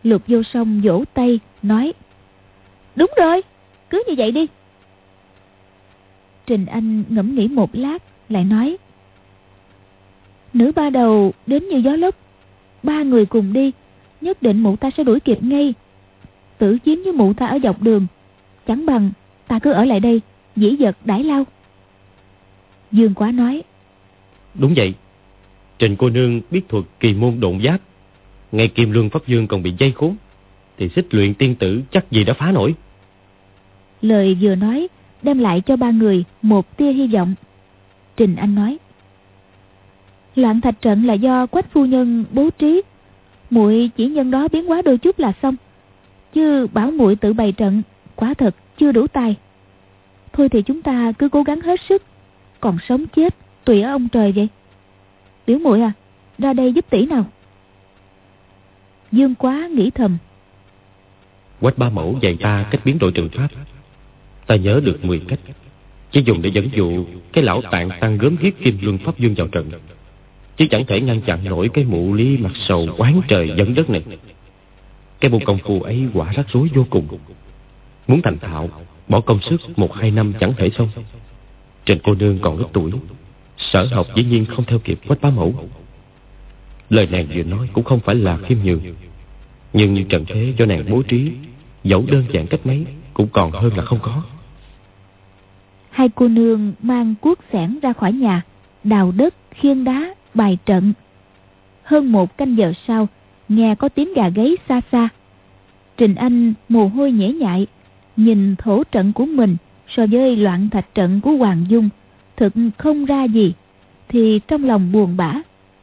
Lục Vô Song vỗ tay nói: Đúng rồi, cứ như vậy đi. Trình Anh ngẫm nghĩ một lát lại nói: Nữ ba đầu đến như gió lốc, ba người cùng đi, nhất định mụ ta sẽ đuổi kịp ngay. Tử chiến với mụ ta ở dọc đường, chẳng bằng ta cứ ở lại đây dĩ vật đãi lao. Dương Quá nói: Đúng vậy, Trình cô nương biết thuật kỳ môn độn giáp, ngay Kim Luân Pháp Dương còn bị dây khốn, thì xích luyện tiên tử chắc gì đã phá nổi. Lời vừa nói đem lại cho ba người một tia hy vọng. Trình Anh nói: Loạn thạch trận là do Quách phu nhân bố trí, muội chỉ nhân đó biến hóa đôi chút là xong, chứ bảo muội tự bày trận quả thật chưa đủ tài. Thôi thì chúng ta cứ cố gắng hết sức, còn sống chết tùy ở ông trời vậy. Biểu muội à, ra đây giúp tỷ nào. Dương Quá nghĩ thầm: Quách ba mẫu dạy ta cách biến đổi trận pháp, ta nhớ được mười cách, chỉ dùng để dẫn dụ cái lão tạng tăng gớm ghiếc Kim Luân Pháp Dương vào trận, chứ chẳng thể ngăn chặn nổi cái mụ Lý mặt sầu oán trời dẫn đất này. Cái bộ công phu ấy quả rắc rối vô cùng, muốn thành thạo bỏ công sức một hai năm chẳng thể xong. Trình cô nương còn ít tuổi, sở học dĩ nhiên không theo kịp Quách bá mẫu. Lời nàng vừa nói cũng không phải là khiêm nhường, nhưng trận thế do nàng bố trí, dẫu đơn giản cách mấy cũng còn hơn là không có. Hai cô nương mang cuốc xẻng ra khỏi nhà, đào đất, khiêng đá, bài trận. Hơn một canh giờ sau, nghe có tiếng gà gáy xa xa. Trình Anh mồ hôi nhễ nhại, nhìn thổ trận của mình so với loạn thạch trận của Hoàng Dung thực không ra gì, thì trong lòng buồn bã.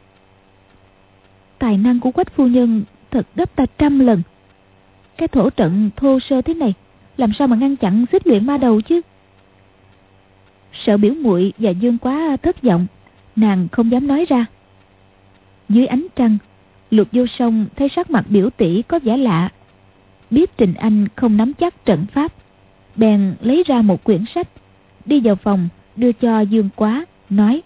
Tài năng của Quách phu nhân thật gấp ta trăm lần. Cái thổ trận thô sơ thế này, làm sao mà ngăn chặn xích luyện ma đầu chứ? Sợ biểu muội và Dương Quá thất vọng, nàng không dám nói ra. Dưới ánh trăng, Lục Vô Song thấy sắc mặt biểu tỷ có vẻ lạ, biết Trình Anh không nắm chắc trận pháp, bèn lấy ra một quyển sách, đi vào phòng đưa cho Dương Quá, nói: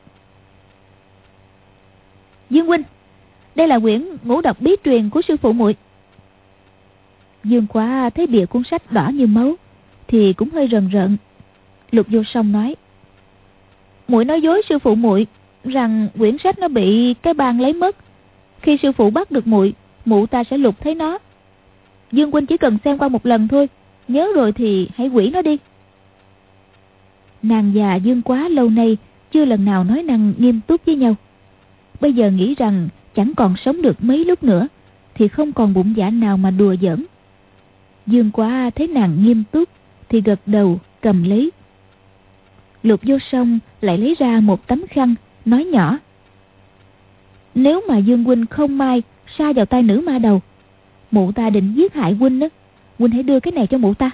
Dương huynh, đây là quyển ngũ độc bí truyền của sư phụ muội. Dương Quá thấy bìa cuốn sách đỏ như máu thì cũng hơi rần rợn. Lục Vô Song nói: muội nói dối sư phụ muội rằng quyển sách nó bị cái bang lấy mất. Khi sư phụ bắt được muội, mụ ta sẽ lục thấy nó. Dương huynh chỉ cần xem qua một lần thôi, nhớ rồi thì hãy hủy nó đi. Nàng và Dương Quá lâu nay chưa lần nào nói năng nghiêm túc với nhau. Bây giờ nghĩ rằng chẳng còn sống được mấy lúc nữa, thì không còn bụng dạ nào mà đùa giỡn. Dương Quá thấy nàng nghiêm túc thì gật đầu cầm lấy. Lục Vô Song lại lấy ra một tấm khăn, nói nhỏ: nếu mà Dương huynh không may sa vào tay nữ ma đầu, mụ ta định giết hại huynh đó, huynh hãy đưa cái này cho mụ ta.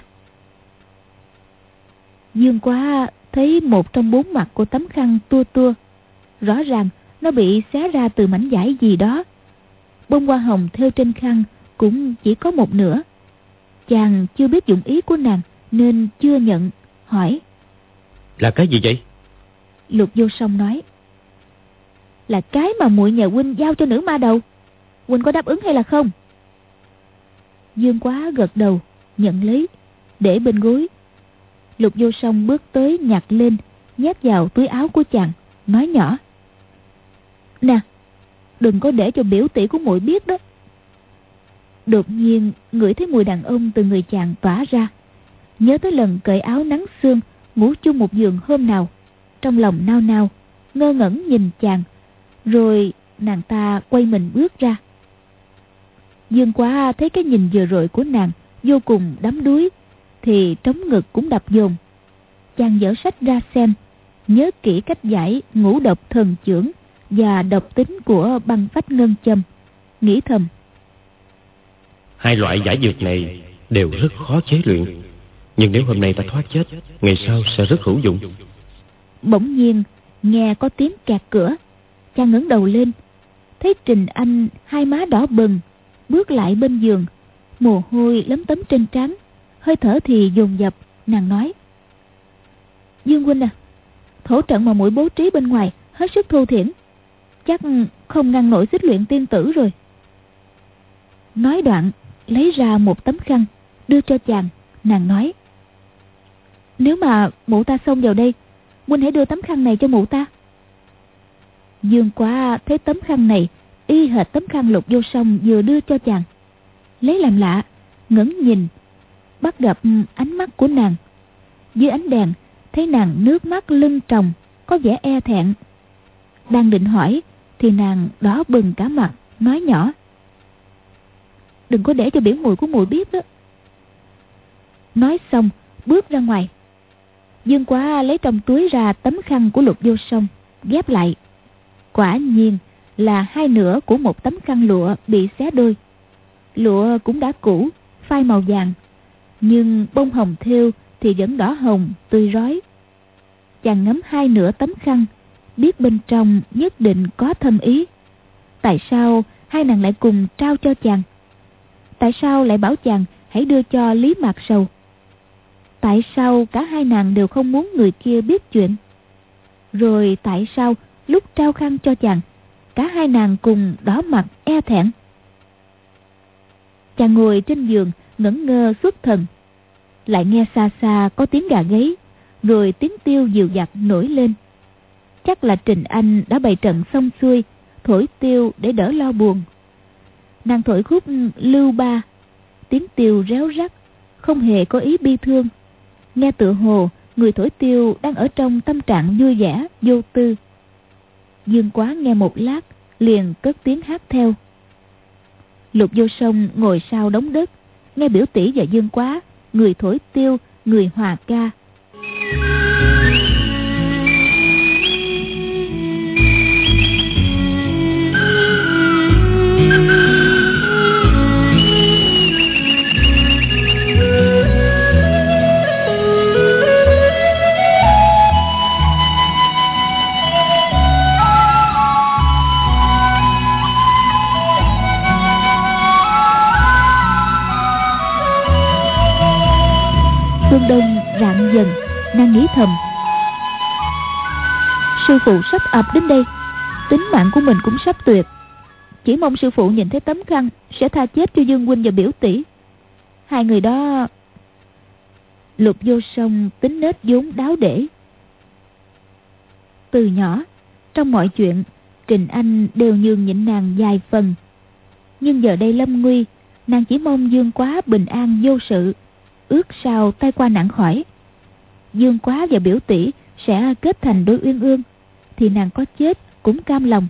Dương Quá thấy một trong bốn mặt của tấm khăn tua tua, rõ ràng nó bị xé ra từ mảnh vải gì đó. Bông hoa hồng thêu trên khăn cũng chỉ có một nửa. Chàng chưa biết dụng ý của nàng nên chưa nhận, hỏi: là cái gì vậy? Lục Vô Song nói: là cái mà muội nhờ huynh giao cho nữ ma đầu. Huynh có đáp ứng hay là không? Dương Quá gật đầu nhận lấy, để bên gối. Lục Vô Song bước tới nhặt lên, nhét vào túi áo của chàng, nói nhỏ: nè, đừng có để cho biểu tỷ của muội biết đó. Đột nhiên ngửi thấy mùi đàn ông từ người chàng tỏa ra, nhớ tới lần cởi áo nắng sương ngủ chung một giường hôm nào, trong lòng nao nao ngơ ngẩn nhìn chàng. Rồi nàng ta quay mình bước ra. Dương Quá thấy cái nhìn vừa rồi của nàng vô cùng đắm đuối, thì trống ngực cũng đập dồn. Chàng dở sách ra xem, nhớ kỹ cách giải ngũ độc thần chưởng và độc tính của băng phách ngân châm, nghĩ thầm: hai loại giải dược này đều rất khó chế luyện, nhưng nếu hôm nay ta thoát chết, ngày sau sẽ rất hữu dụng. Bỗng nhiên nghe có tiếng kẹt cửa. Chàng ngẩng đầu lên, thấy Trình Anh hai má đỏ bừng, bước lại bên giường, mồ hôi lấm tấm trên trán, hơi thở thì dồn dập. Nàng nói: Dương huynh à, thổ trận mà muội bố trí bên ngoài hết sức thô thiển, chắc không ngăn nổi xích luyện tiên tử rồi. Nói đoạn lấy ra một tấm khăn đưa cho chàng. Nàng nói: Nếu mà mụ ta xông vào đây, huynh hãy đưa tấm khăn này cho mụ ta. Dương Quá thấy tấm khăn này y hệt tấm khăn Lục Vô Song vừa đưa cho chàng, lấy làm lạ, ngẩng nhìn, bắt gặp ánh mắt của nàng. Dưới ánh đèn thấy nàng nước mắt lưng tròng, có vẻ e thẹn. Đang định hỏi thì nàng đỏ bừng cả mặt, nói nhỏ: Đừng có để cho biểu muội của muội biết đó. Nói xong bước ra ngoài. Dương Quá lấy trong túi ra tấm khăn của Lục Vô Song, ghép lại. Quả nhiên là hai nửa của một tấm khăn lụa bị xé đôi. Lụa cũng đã cũ, phai màu vàng, nhưng bông hồng thêu thì vẫn đỏ hồng, tươi rói. Chàng ngắm hai nửa tấm khăn, biết bên trong nhất định có thâm ý. Tại sao hai nàng lại cùng trao cho chàng? Tại sao lại bảo chàng hãy đưa cho Lý Mạc Sầu? Tại sao cả hai nàng đều không muốn người kia biết chuyện? Rồi tại sao lúc trao khăn cho chàng, cả hai nàng cùng đỏ mặt e thẹn? Chàng ngồi trên giường ngẩn ngơ xuất thần, lại nghe xa xa có tiếng gà gáy, rồi tiếng tiêu dịu dặt nổi lên. Chắc là Trình Anh đã bày trận xong xuôi, thổi tiêu để đỡ lo buồn. Nàng thổi khúc Lưu Ba, tiếng tiêu réo rắt, không hề có ý bi thương. Nghe tựa hồ người thổi tiêu đang ở trong tâm trạng vui vẻ, vô tư. Dương Quá nghe một lát, liền cất tiếng hát theo. Lục Vô Song ngồi sau đống đất, nghe biểu tỷ và Dương Quá, người thổi tiêu, người hòa ca. Phương đông rạng dần, nàng nghĩ thầm: Sư phụ sắp ập đến đây, tính mạng của mình cũng sắp tuyệt. Chỉ mong sư phụ nhìn thấy tấm khăn sẽ tha chết cho Dương huynh và biểu tỷ. Hai người đó... Lục Vô Song tính nết vốn đáo để. Từ nhỏ, trong mọi chuyện, Trình Anh đều nhường nhịn nàng vài phần. Nhưng giờ đây lâm nguy, nàng chỉ mong Dương Quá bình an vô sự, ước sao tai qua nạn khỏi. Dương Quá và biểu tỷ sẽ kết thành đôi uyên ương, thì nàng có chết cũng cam lòng.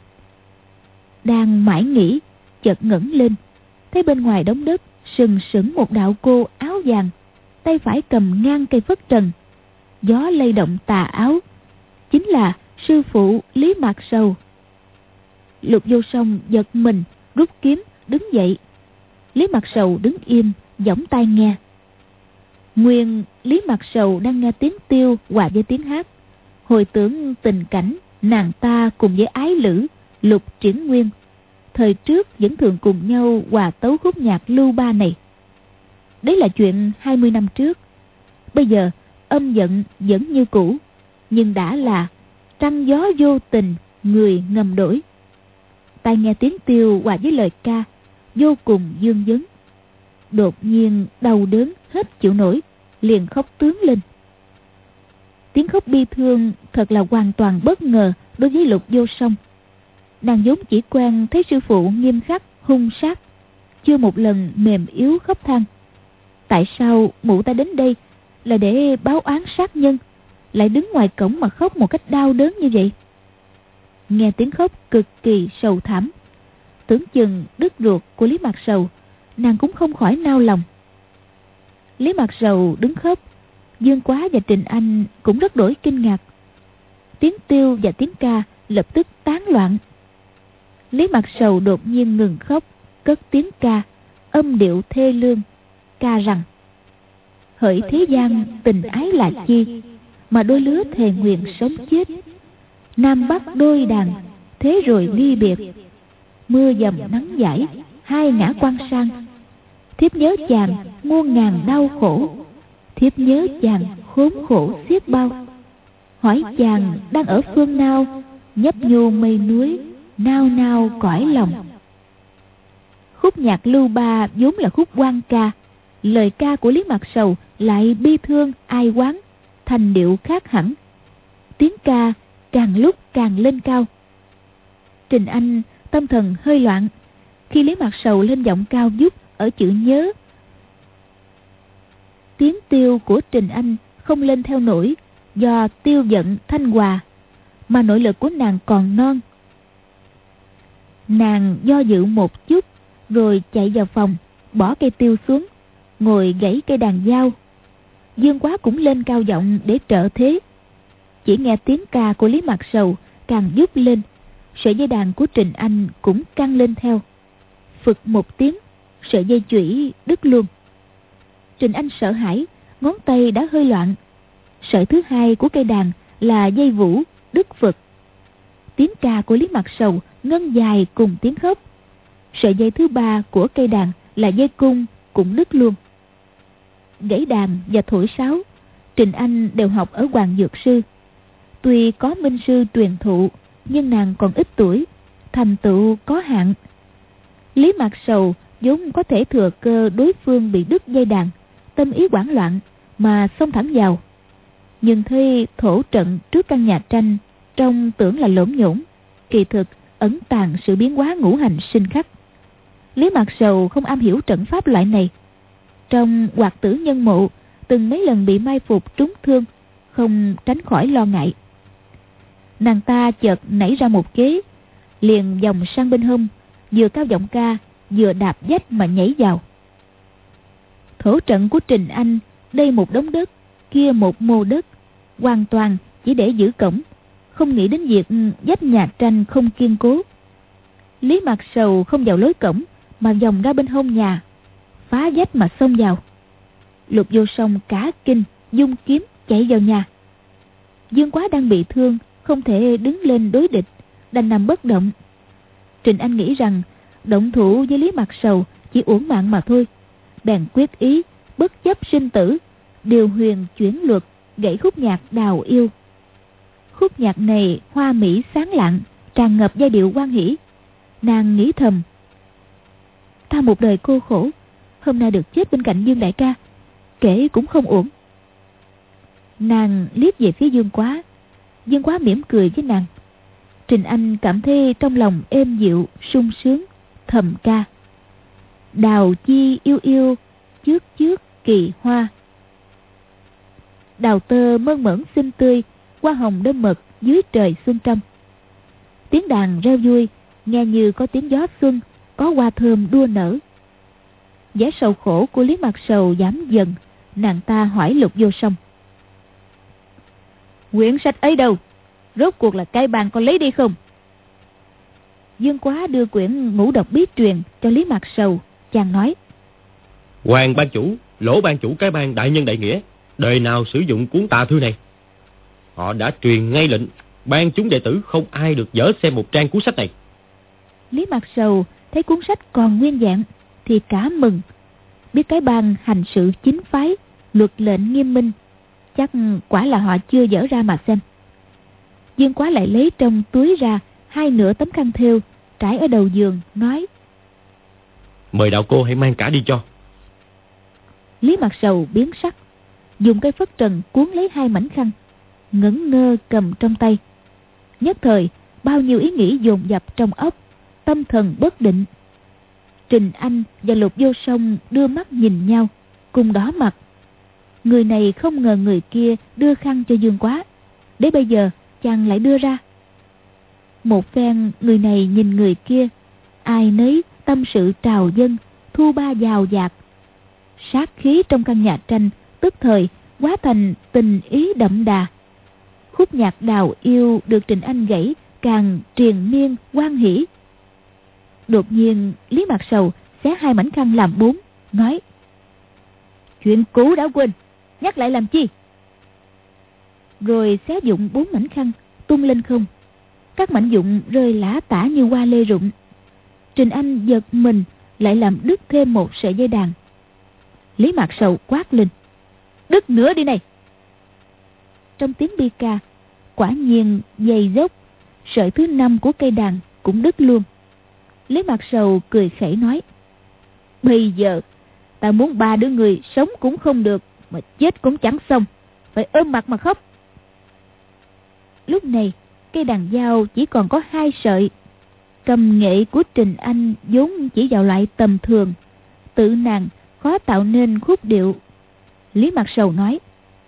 Đang mãi nghĩ, chợt ngẩng lên, thấy bên ngoài đống đất sừng sững một đạo cô áo vàng, tay phải cầm ngang cây phất trần, gió lay động tà áo, chính là sư phụ Lý Mạc Sầu. Lục Vô Song giật mình, rút kiếm đứng dậy. Lý Mạc Sầu đứng im, giỏng tai nghe. Nguyên Lý Mạc Sầu đang nghe tiếng tiêu hòa với tiếng hát, hồi tưởng tình cảnh nàng ta cùng với ái lữ Lục Triển Nguyên thời trước vẫn thường cùng nhau hòa tấu khúc nhạc Lưu Ba này. Đấy là chuyện hai mươi năm trước. Bây giờ âm giận vẫn như cũ, nhưng đã là trăng gió vô tình, người ngầm đổi. Tai nghe tiếng tiêu hòa với lời ca vô cùng dương vấn. Đột nhiên đau đớn hết chịu nổi, liền khóc tướng lên. Tiếng khóc bi thương thật là hoàn toàn bất ngờ đối với Lục Vô Song. Nàng vốn chỉ quen thấy sư phụ nghiêm khắc hung sát, chưa một lần mềm yếu khóc than. Tại sao mụ ta đến đây là để báo oán sát nhân, lại đứng ngoài cổng mà khóc một cách đau đớn như vậy? Nghe tiếng khóc cực kỳ sầu thảm, tưởng chừng đứt ruột của Lý Mạc Sầu, nàng cũng không khỏi nao lòng. Lý Mạc Sầu đứng khóc, Dương Quá và Trình Anh cũng rất đổi kinh ngạc. Tiếng tiêu và tiếng ca lập tức tán loạn. Lý Mạc Sầu đột nhiên ngừng khóc, cất tiếng ca, âm điệu thê lương, ca rằng: Hỡi thế gian tình ái là chi, mà đôi lứa thề nguyện sống chết. Nam Bắc đôi đàn, thế rồi ly biệt. Mưa dầm nắng dãi, hai ngã quang sang. Thiếp nhớ chàng muôn ngàn đau khổ, thiếp nhớ chàng khốn khổ xiết bao. Hỏi chàng đang ở phương nào, nhấp nhô mây núi, nao nao cõi lòng. Khúc nhạc lưu ba vốn là khúc quan ca, lời ca của Lý Mạc Sầu lại bi thương ai oán, thành điệu khác hẳn. Tiếng ca càng lúc càng lên cao. Trình Anh tâm thần hơi loạn khi Lý Mạc Sầu lên giọng cao vút ở chữ nhớ. Tiếng tiêu của Trình Anh không lên theo nổi do tiêu giận thanh hòa, mà nội lực của nàng còn non. Nàng do dự một chút rồi chạy vào phòng, bỏ cây tiêu xuống, ngồi gãy cây đàn dao. Dương Quá cũng lên cao giọng để trợ thế. Chỉ nghe tiếng ca của Lý Mạc Sầu càng vút lên, sợi dây đàn của Trình Anh cũng căng lên theo. Phực một tiếng, sợi dây chủy đứt luôn. Trình Anh sợ hãi, ngón tay đã hơi loạn. Sợi thứ hai của cây đàn là dây vũ đứt phực. Tiếng ca của Lý Mạc Sầu ngân dài cùng tiếng khóc. Sợi dây thứ ba của cây đàn là dây cung cũng đứt luôn. Gãy đàn và thổi sáo, Trình Anh đều học ở Hoàng Dược Sư. Tuy có minh sư truyền thụ, nhưng nàng còn ít tuổi, thành tựu có hạn. Lý Mạc Sầu vốn có thể thừa cơ đối phương bị đứt dây đàn, tâm ý hoảng loạn mà xông thẳng vào. Nhưng thấy thổ trận trước căn nhà tranh, trông tưởng là lỗm nhổn, kỳ thực ẩn tàng sự biến hóa ngũ hành sinh khắc. Lý Mạc Sầu không am hiểu trận pháp loại này. Trong Hoạt Tử Nhân Mộ từng mấy lần bị mai phục trúng thương, không tránh khỏi lo ngại. Nàng ta chợt nảy ra một kế, liền vòng sang bên hông, vừa cao giọng ca vừa đạp vách mà nhảy vào. Thổ trận của Trình Anh đây một đống đất, kia một mô đất, hoàn toàn chỉ để giữ cổng, không nghĩ đến việc vách nhà tranh không kiên cố. Lý Mạc Sầu không vào lối cổng mà vòng ra bên hông nhà, phá vách mà xông vào. Lục Vô Song cả kinh, dung kiếm chạy vào nhà. Dương Quá đang bị thương, không thể đứng lên đối địch, đành nằm bất động. Trình Anh nghĩ rằng động thủ với Lý Mạc Sầu chỉ uổng mạng mà thôi, bèn quyết ý bất chấp sinh tử, điều huyền chuyển luật, gãy khúc nhạc Đào Yêu. Khúc nhạc này hoa mỹ sáng lạng, tràn ngập giai điệu hoan hỷ. Nàng nghĩ thầm, ta một đời cô khổ, hôm nay được chết bên cạnh Dương đại ca, kể cũng không uổng. Nàng liếc về phía Dương Quá. Dương Quá mỉm cười với nàng. Trình Anh cảm thấy trong lòng êm dịu, sung sướng, thầm ca: đào chi yêu yêu, trước trước kỳ hoa. Đào tơ mơn mởn xinh tươi, hoa hồng đơm mật dưới trời xuân trong. Tiếng đàn reo vui, nghe như có tiếng gió xuân, có hoa thơm đua nở. Vẻ sầu khổ của Lý Mạc Sầu giảm dần, nàng ta hỏi Lục Vô Song: quyển sách ấy đâu? Rốt cuộc là cái bàn con lấy đi không? Dương Quá đưa quyển Ngũ Độc Bí Truyền cho Lý Mạc Sầu, chàng nói: Hoàng ban chủ, Lỗ ban chủ cái bang đại nhân đại nghĩa, đời nào sử dụng cuốn tà thư này? Họ đã truyền ngay lệnh, ban chúng đệ tử không ai được dở xem một trang cuốn sách này. Lý Mạc Sầu thấy cuốn sách còn nguyên vẹn thì cả mừng, biết cái bang hành sự chính phái, luật lệnh nghiêm minh, chắc quả là họ chưa dở ra mà xem. Dương Quá lại lấy trong túi ra hai nửa tấm khăn thêu trải ở đầu giường, nói: mời đạo cô hãy mang cả đi cho. Lý Mạc Sầu biến sắc, dùng cây phất trần cuốn lấy hai mảnh khăn, ngẩn ngơ cầm trong tay. Nhất thời bao nhiêu ý nghĩ dồn dập trong óc, tâm thần bất định. Trình Anh và Lục Vô Song đưa mắt nhìn nhau, cùng đỏ mặt. Người này không ngờ người kia đưa khăn cho Dương Quá, để bây giờ chàng lại đưa ra. Một phen người này nhìn người kia, ai nấy tâm sự trào dâng, thu ba dào dạt. Sát khí trong căn nhà tranh tức thời hóa thành tình ý đậm đà. Khúc nhạc Đào Yêu được Trình Anh gãy càng triền miên hoan hỷ. Đột nhiên Lý Mạc Sầu xé hai mảnh khăn làm bốn, nói: chuyện cũ đã quên, nhắc lại làm chi? Rồi xé dụng bốn mảnh khăn tung lên không. Các mảnh dụng rơi lả tả như hoa lê rụng. Trình Anh giật mình, lại làm đứt thêm một sợi dây đàn. Lý Mạc Sầu quát lên: đứt nữa đi này! Trong tiếng bi ca, quả nhiên dây dốc, sợi thứ năm của cây đàn cũng đứt luôn. Lý Mạc Sầu cười khẩy nói: Bây giờ ta muốn ba đứa người sống cũng không được, mà chết cũng chẳng xong, phải ôm mặt mà khóc. Lúc này cây đàn dao chỉ còn có hai sợi. Cầm nghệ của Trình Anh vốn chỉ vào loại tầm thường, tự nàng khó tạo nên khúc điệu. Lý Mạc Sầu nói: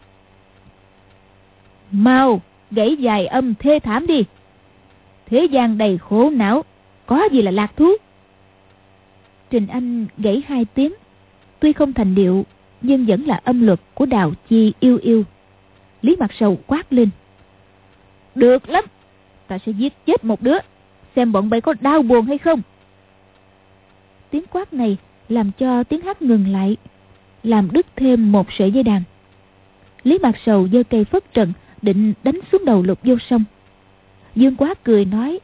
mau gãy dài âm thê thảm đi, thế gian đầy khổ não, có gì là lạc thú. Trình Anh gãy hai tiếng, tuy không thành điệu nhưng vẫn là âm luật của Đào Chi yêu yêu. Lý Mạc Sầu quát lên: được lắm, ta sẽ giết chết một đứa, xem bọn bay có đau buồn hay không. Tiếng quát này làm cho tiếng hát ngừng lại, làm đứt thêm một sợi dây đàn. Lý Mạc Sầu giơ cây phất trần định đánh xuống đầu Lục Vô Song. Dương Quá cười nói: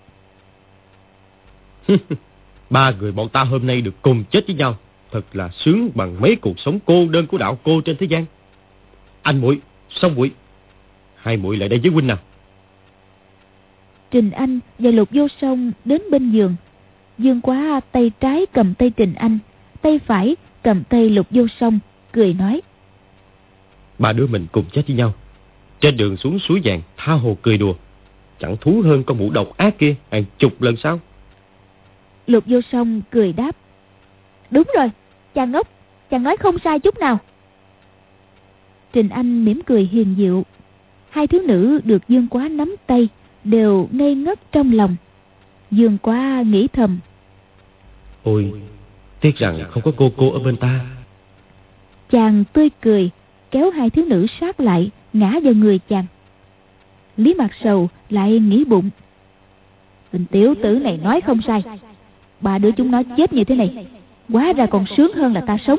ba người bọn ta hôm nay được cùng chết với nhau, thật là sướng bằng mấy cuộc sống cô đơn của đạo cô trên thế gian. Anh muội, Song muội, hai muội lại đây với huynh nào. Trình Anh và Lục Vô Song đến bên giường. Dương Quá tay trái cầm tay Trình Anh, tay phải cầm tay Lục Vô Song, cười nói: ba đứa mình cùng chết với nhau, trên đường xuống suối vàng tha hồ cười đùa, chẳng thú hơn con mụ độc ác kia hàng chục lần sao? Lục Vô Song cười đáp: đúng rồi, chàng ngốc, chàng nói không sai chút nào. Trình Anh mỉm cười hiền diệu. Hai thiếu nữ được Dương Quá nắm tay đều ngây ngất trong lòng. Dương Quá nghĩ thầm: ôi, tiếc rằng không có cô cô ở bên ta. Chàng tươi cười kéo hai thiếu nữ sát lại, ngã vào người chàng. Lý Mạc Sầu lại nghĩ bụng: tình tiểu tử này nói không sai, ba đứa chúng nó chết như thế này, hóa ra còn sướng hơn là ta sống.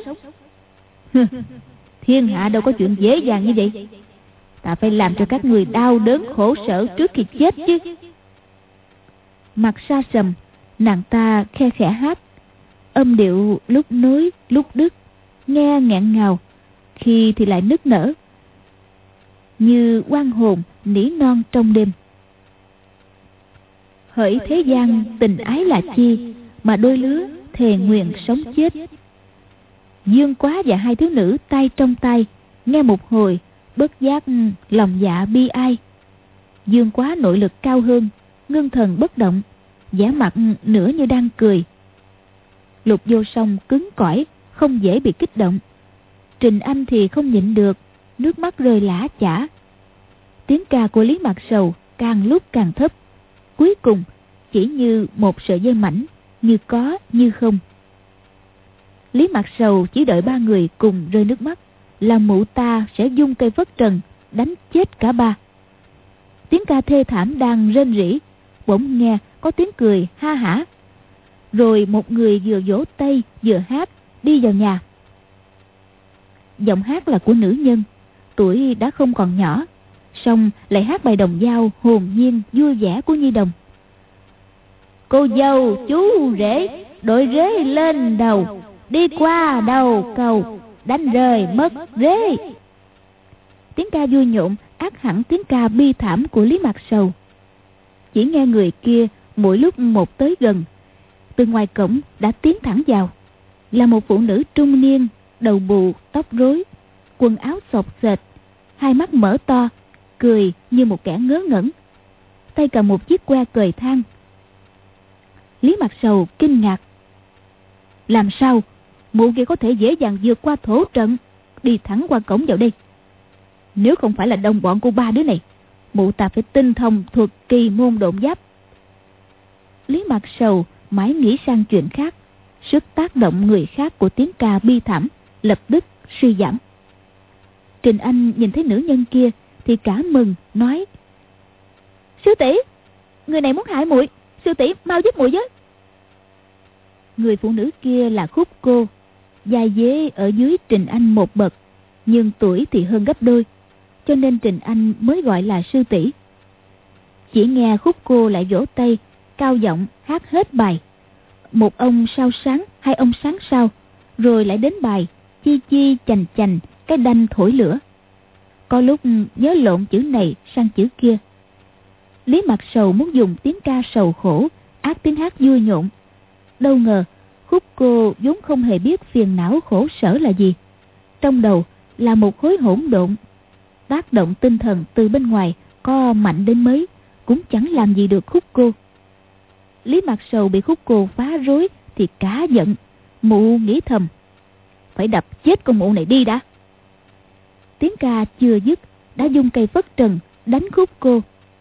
Thiên hạ đâu có chuyện dễ dàng như vậy, ta phải làm cho các người đau đớn khổ sở trước khi chết chứ. Mặt xa sầm, nàng ta khe khẽ hát, âm điệu lúc nối lúc đứt, nghe nghẹn ngào, khi thì lại nức nở, như oan hồn nỉ non trong đêm. Hỡi thế gian tình ái là chi, mà đôi lứa thề nguyện sống chết. Dương Quá và hai thiếu nữ tay trong tay, nghe một hồi bất giác lòng dạ bi ai. Dương Quá nội lực cao hơn, ngưng thần bất động, vẻ mặt nửa như đang cười. Lục Vô Song cứng cỏi, không dễ bị kích động. Trình Anh thì không nhịn được, nước mắt rơi lã chã. Tiếng ca của Lý Mạc Sầu càng lúc càng thấp, cuối cùng chỉ như một sợi dây mảnh, như có như không. Lý Mạc Sầu chỉ đợi ba người cùng rơi nước mắt là mụ ta sẽ dung cây phất trần đánh chết cả ba. Tiếng ca thê thảm đang rên rỉ, bỗng nghe có tiếng cười ha hả. Rồi một người vừa vỗ tay vừa hát đi vào nhà. Giọng hát là của nữ nhân, tuổi đã không còn nhỏ, song lại hát bài đồng dao hồn nhiên vui vẻ của nhi đồng. Cô dâu chú rể đội rế lên đầu, đi qua đầu cầu đánh rơi mất rế. Tiếng ca vui nhộn ác hẳn tiếng ca bi thảm của Lý Mạc Sầu. Chỉ nghe người kia mỗi lúc một tới gần, từ ngoài cổng đã tiến thẳng vào, là một phụ nữ trung niên, đầu bù tóc rối, quần áo xộc xệch, hai mắt mở to, cười như một kẻ ngớ ngẩn, tay cầm một chiếc que cời than. Lý Mạc Sầu kinh ngạc: làm sao mụ kia có thể dễ dàng vượt qua thổ trận, đi thẳng qua cổng vào đây? Nếu không phải là đồng bọn của ba đứa này, mụ ta phải tinh thông thuật kỳ môn độn giáp. Lý Mạc Sầu mãi nghĩ sang chuyện khác, sức tác động người khác của tiếng ca bi thảm lập tức suy giảm. Trình Anh nhìn thấy nữ nhân kia thì cả mừng, nói: sư tỷ, người này muốn hại muội, sư tỷ mau giúp muội với. Người phụ nữ kia là Khúc Cô, giai dế ở dưới Trình Anh một bậc, nhưng tuổi thì hơn gấp đôi, cho nên Trình Anh mới gọi là sư tỷ. Chỉ nghe Khúc Cô lại vỗ tay, cao giọng hát hết bài. Một ông sao sáng, hai ông sáng sao, rồi lại đến bài chi chi chành chành, cái đanh thổi lửa. Có lúc nhớ lộn chữ này sang chữ kia. Lý Mạc Sầu muốn dùng tiếng ca sầu khổ ác tiếng hát vui nhộn, đâu ngờ Khúc Khúc Cô vốn không hề biết phiền não khổ sở là gì. Trong đầu là một khối hỗn độn. Tác động tinh thần từ bên ngoài có mạnh đến mấy cũng chẳng làm gì được Khúc Cô. Lý Mạc Sầu bị Khúc Cô phá rối thì cá giận. Mụ nghĩ thầm, phải đập chết con mụ này đi đã. Tiếng ca chưa dứt đã dùng cây phất trần đánh Khúc Cô.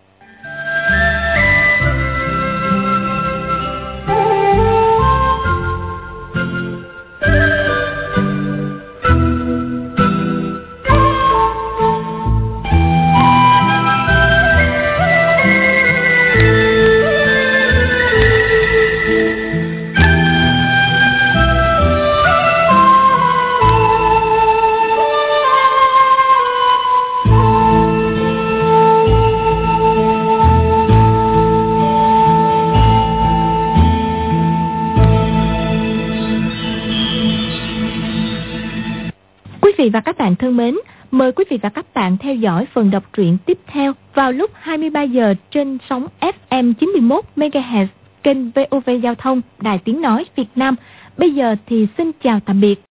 Quý vị và các bạn thân mến, mời quý vị và các bạn theo dõi phần đọc truyện tiếp theo vào lúc hai mươi ba giờ trên sóng ép em chín mươi mốt mê ga héc kênh vê o vê Giao thông Đài Tiếng Nói Việt Nam. Bây giờ thì xin chào tạm biệt.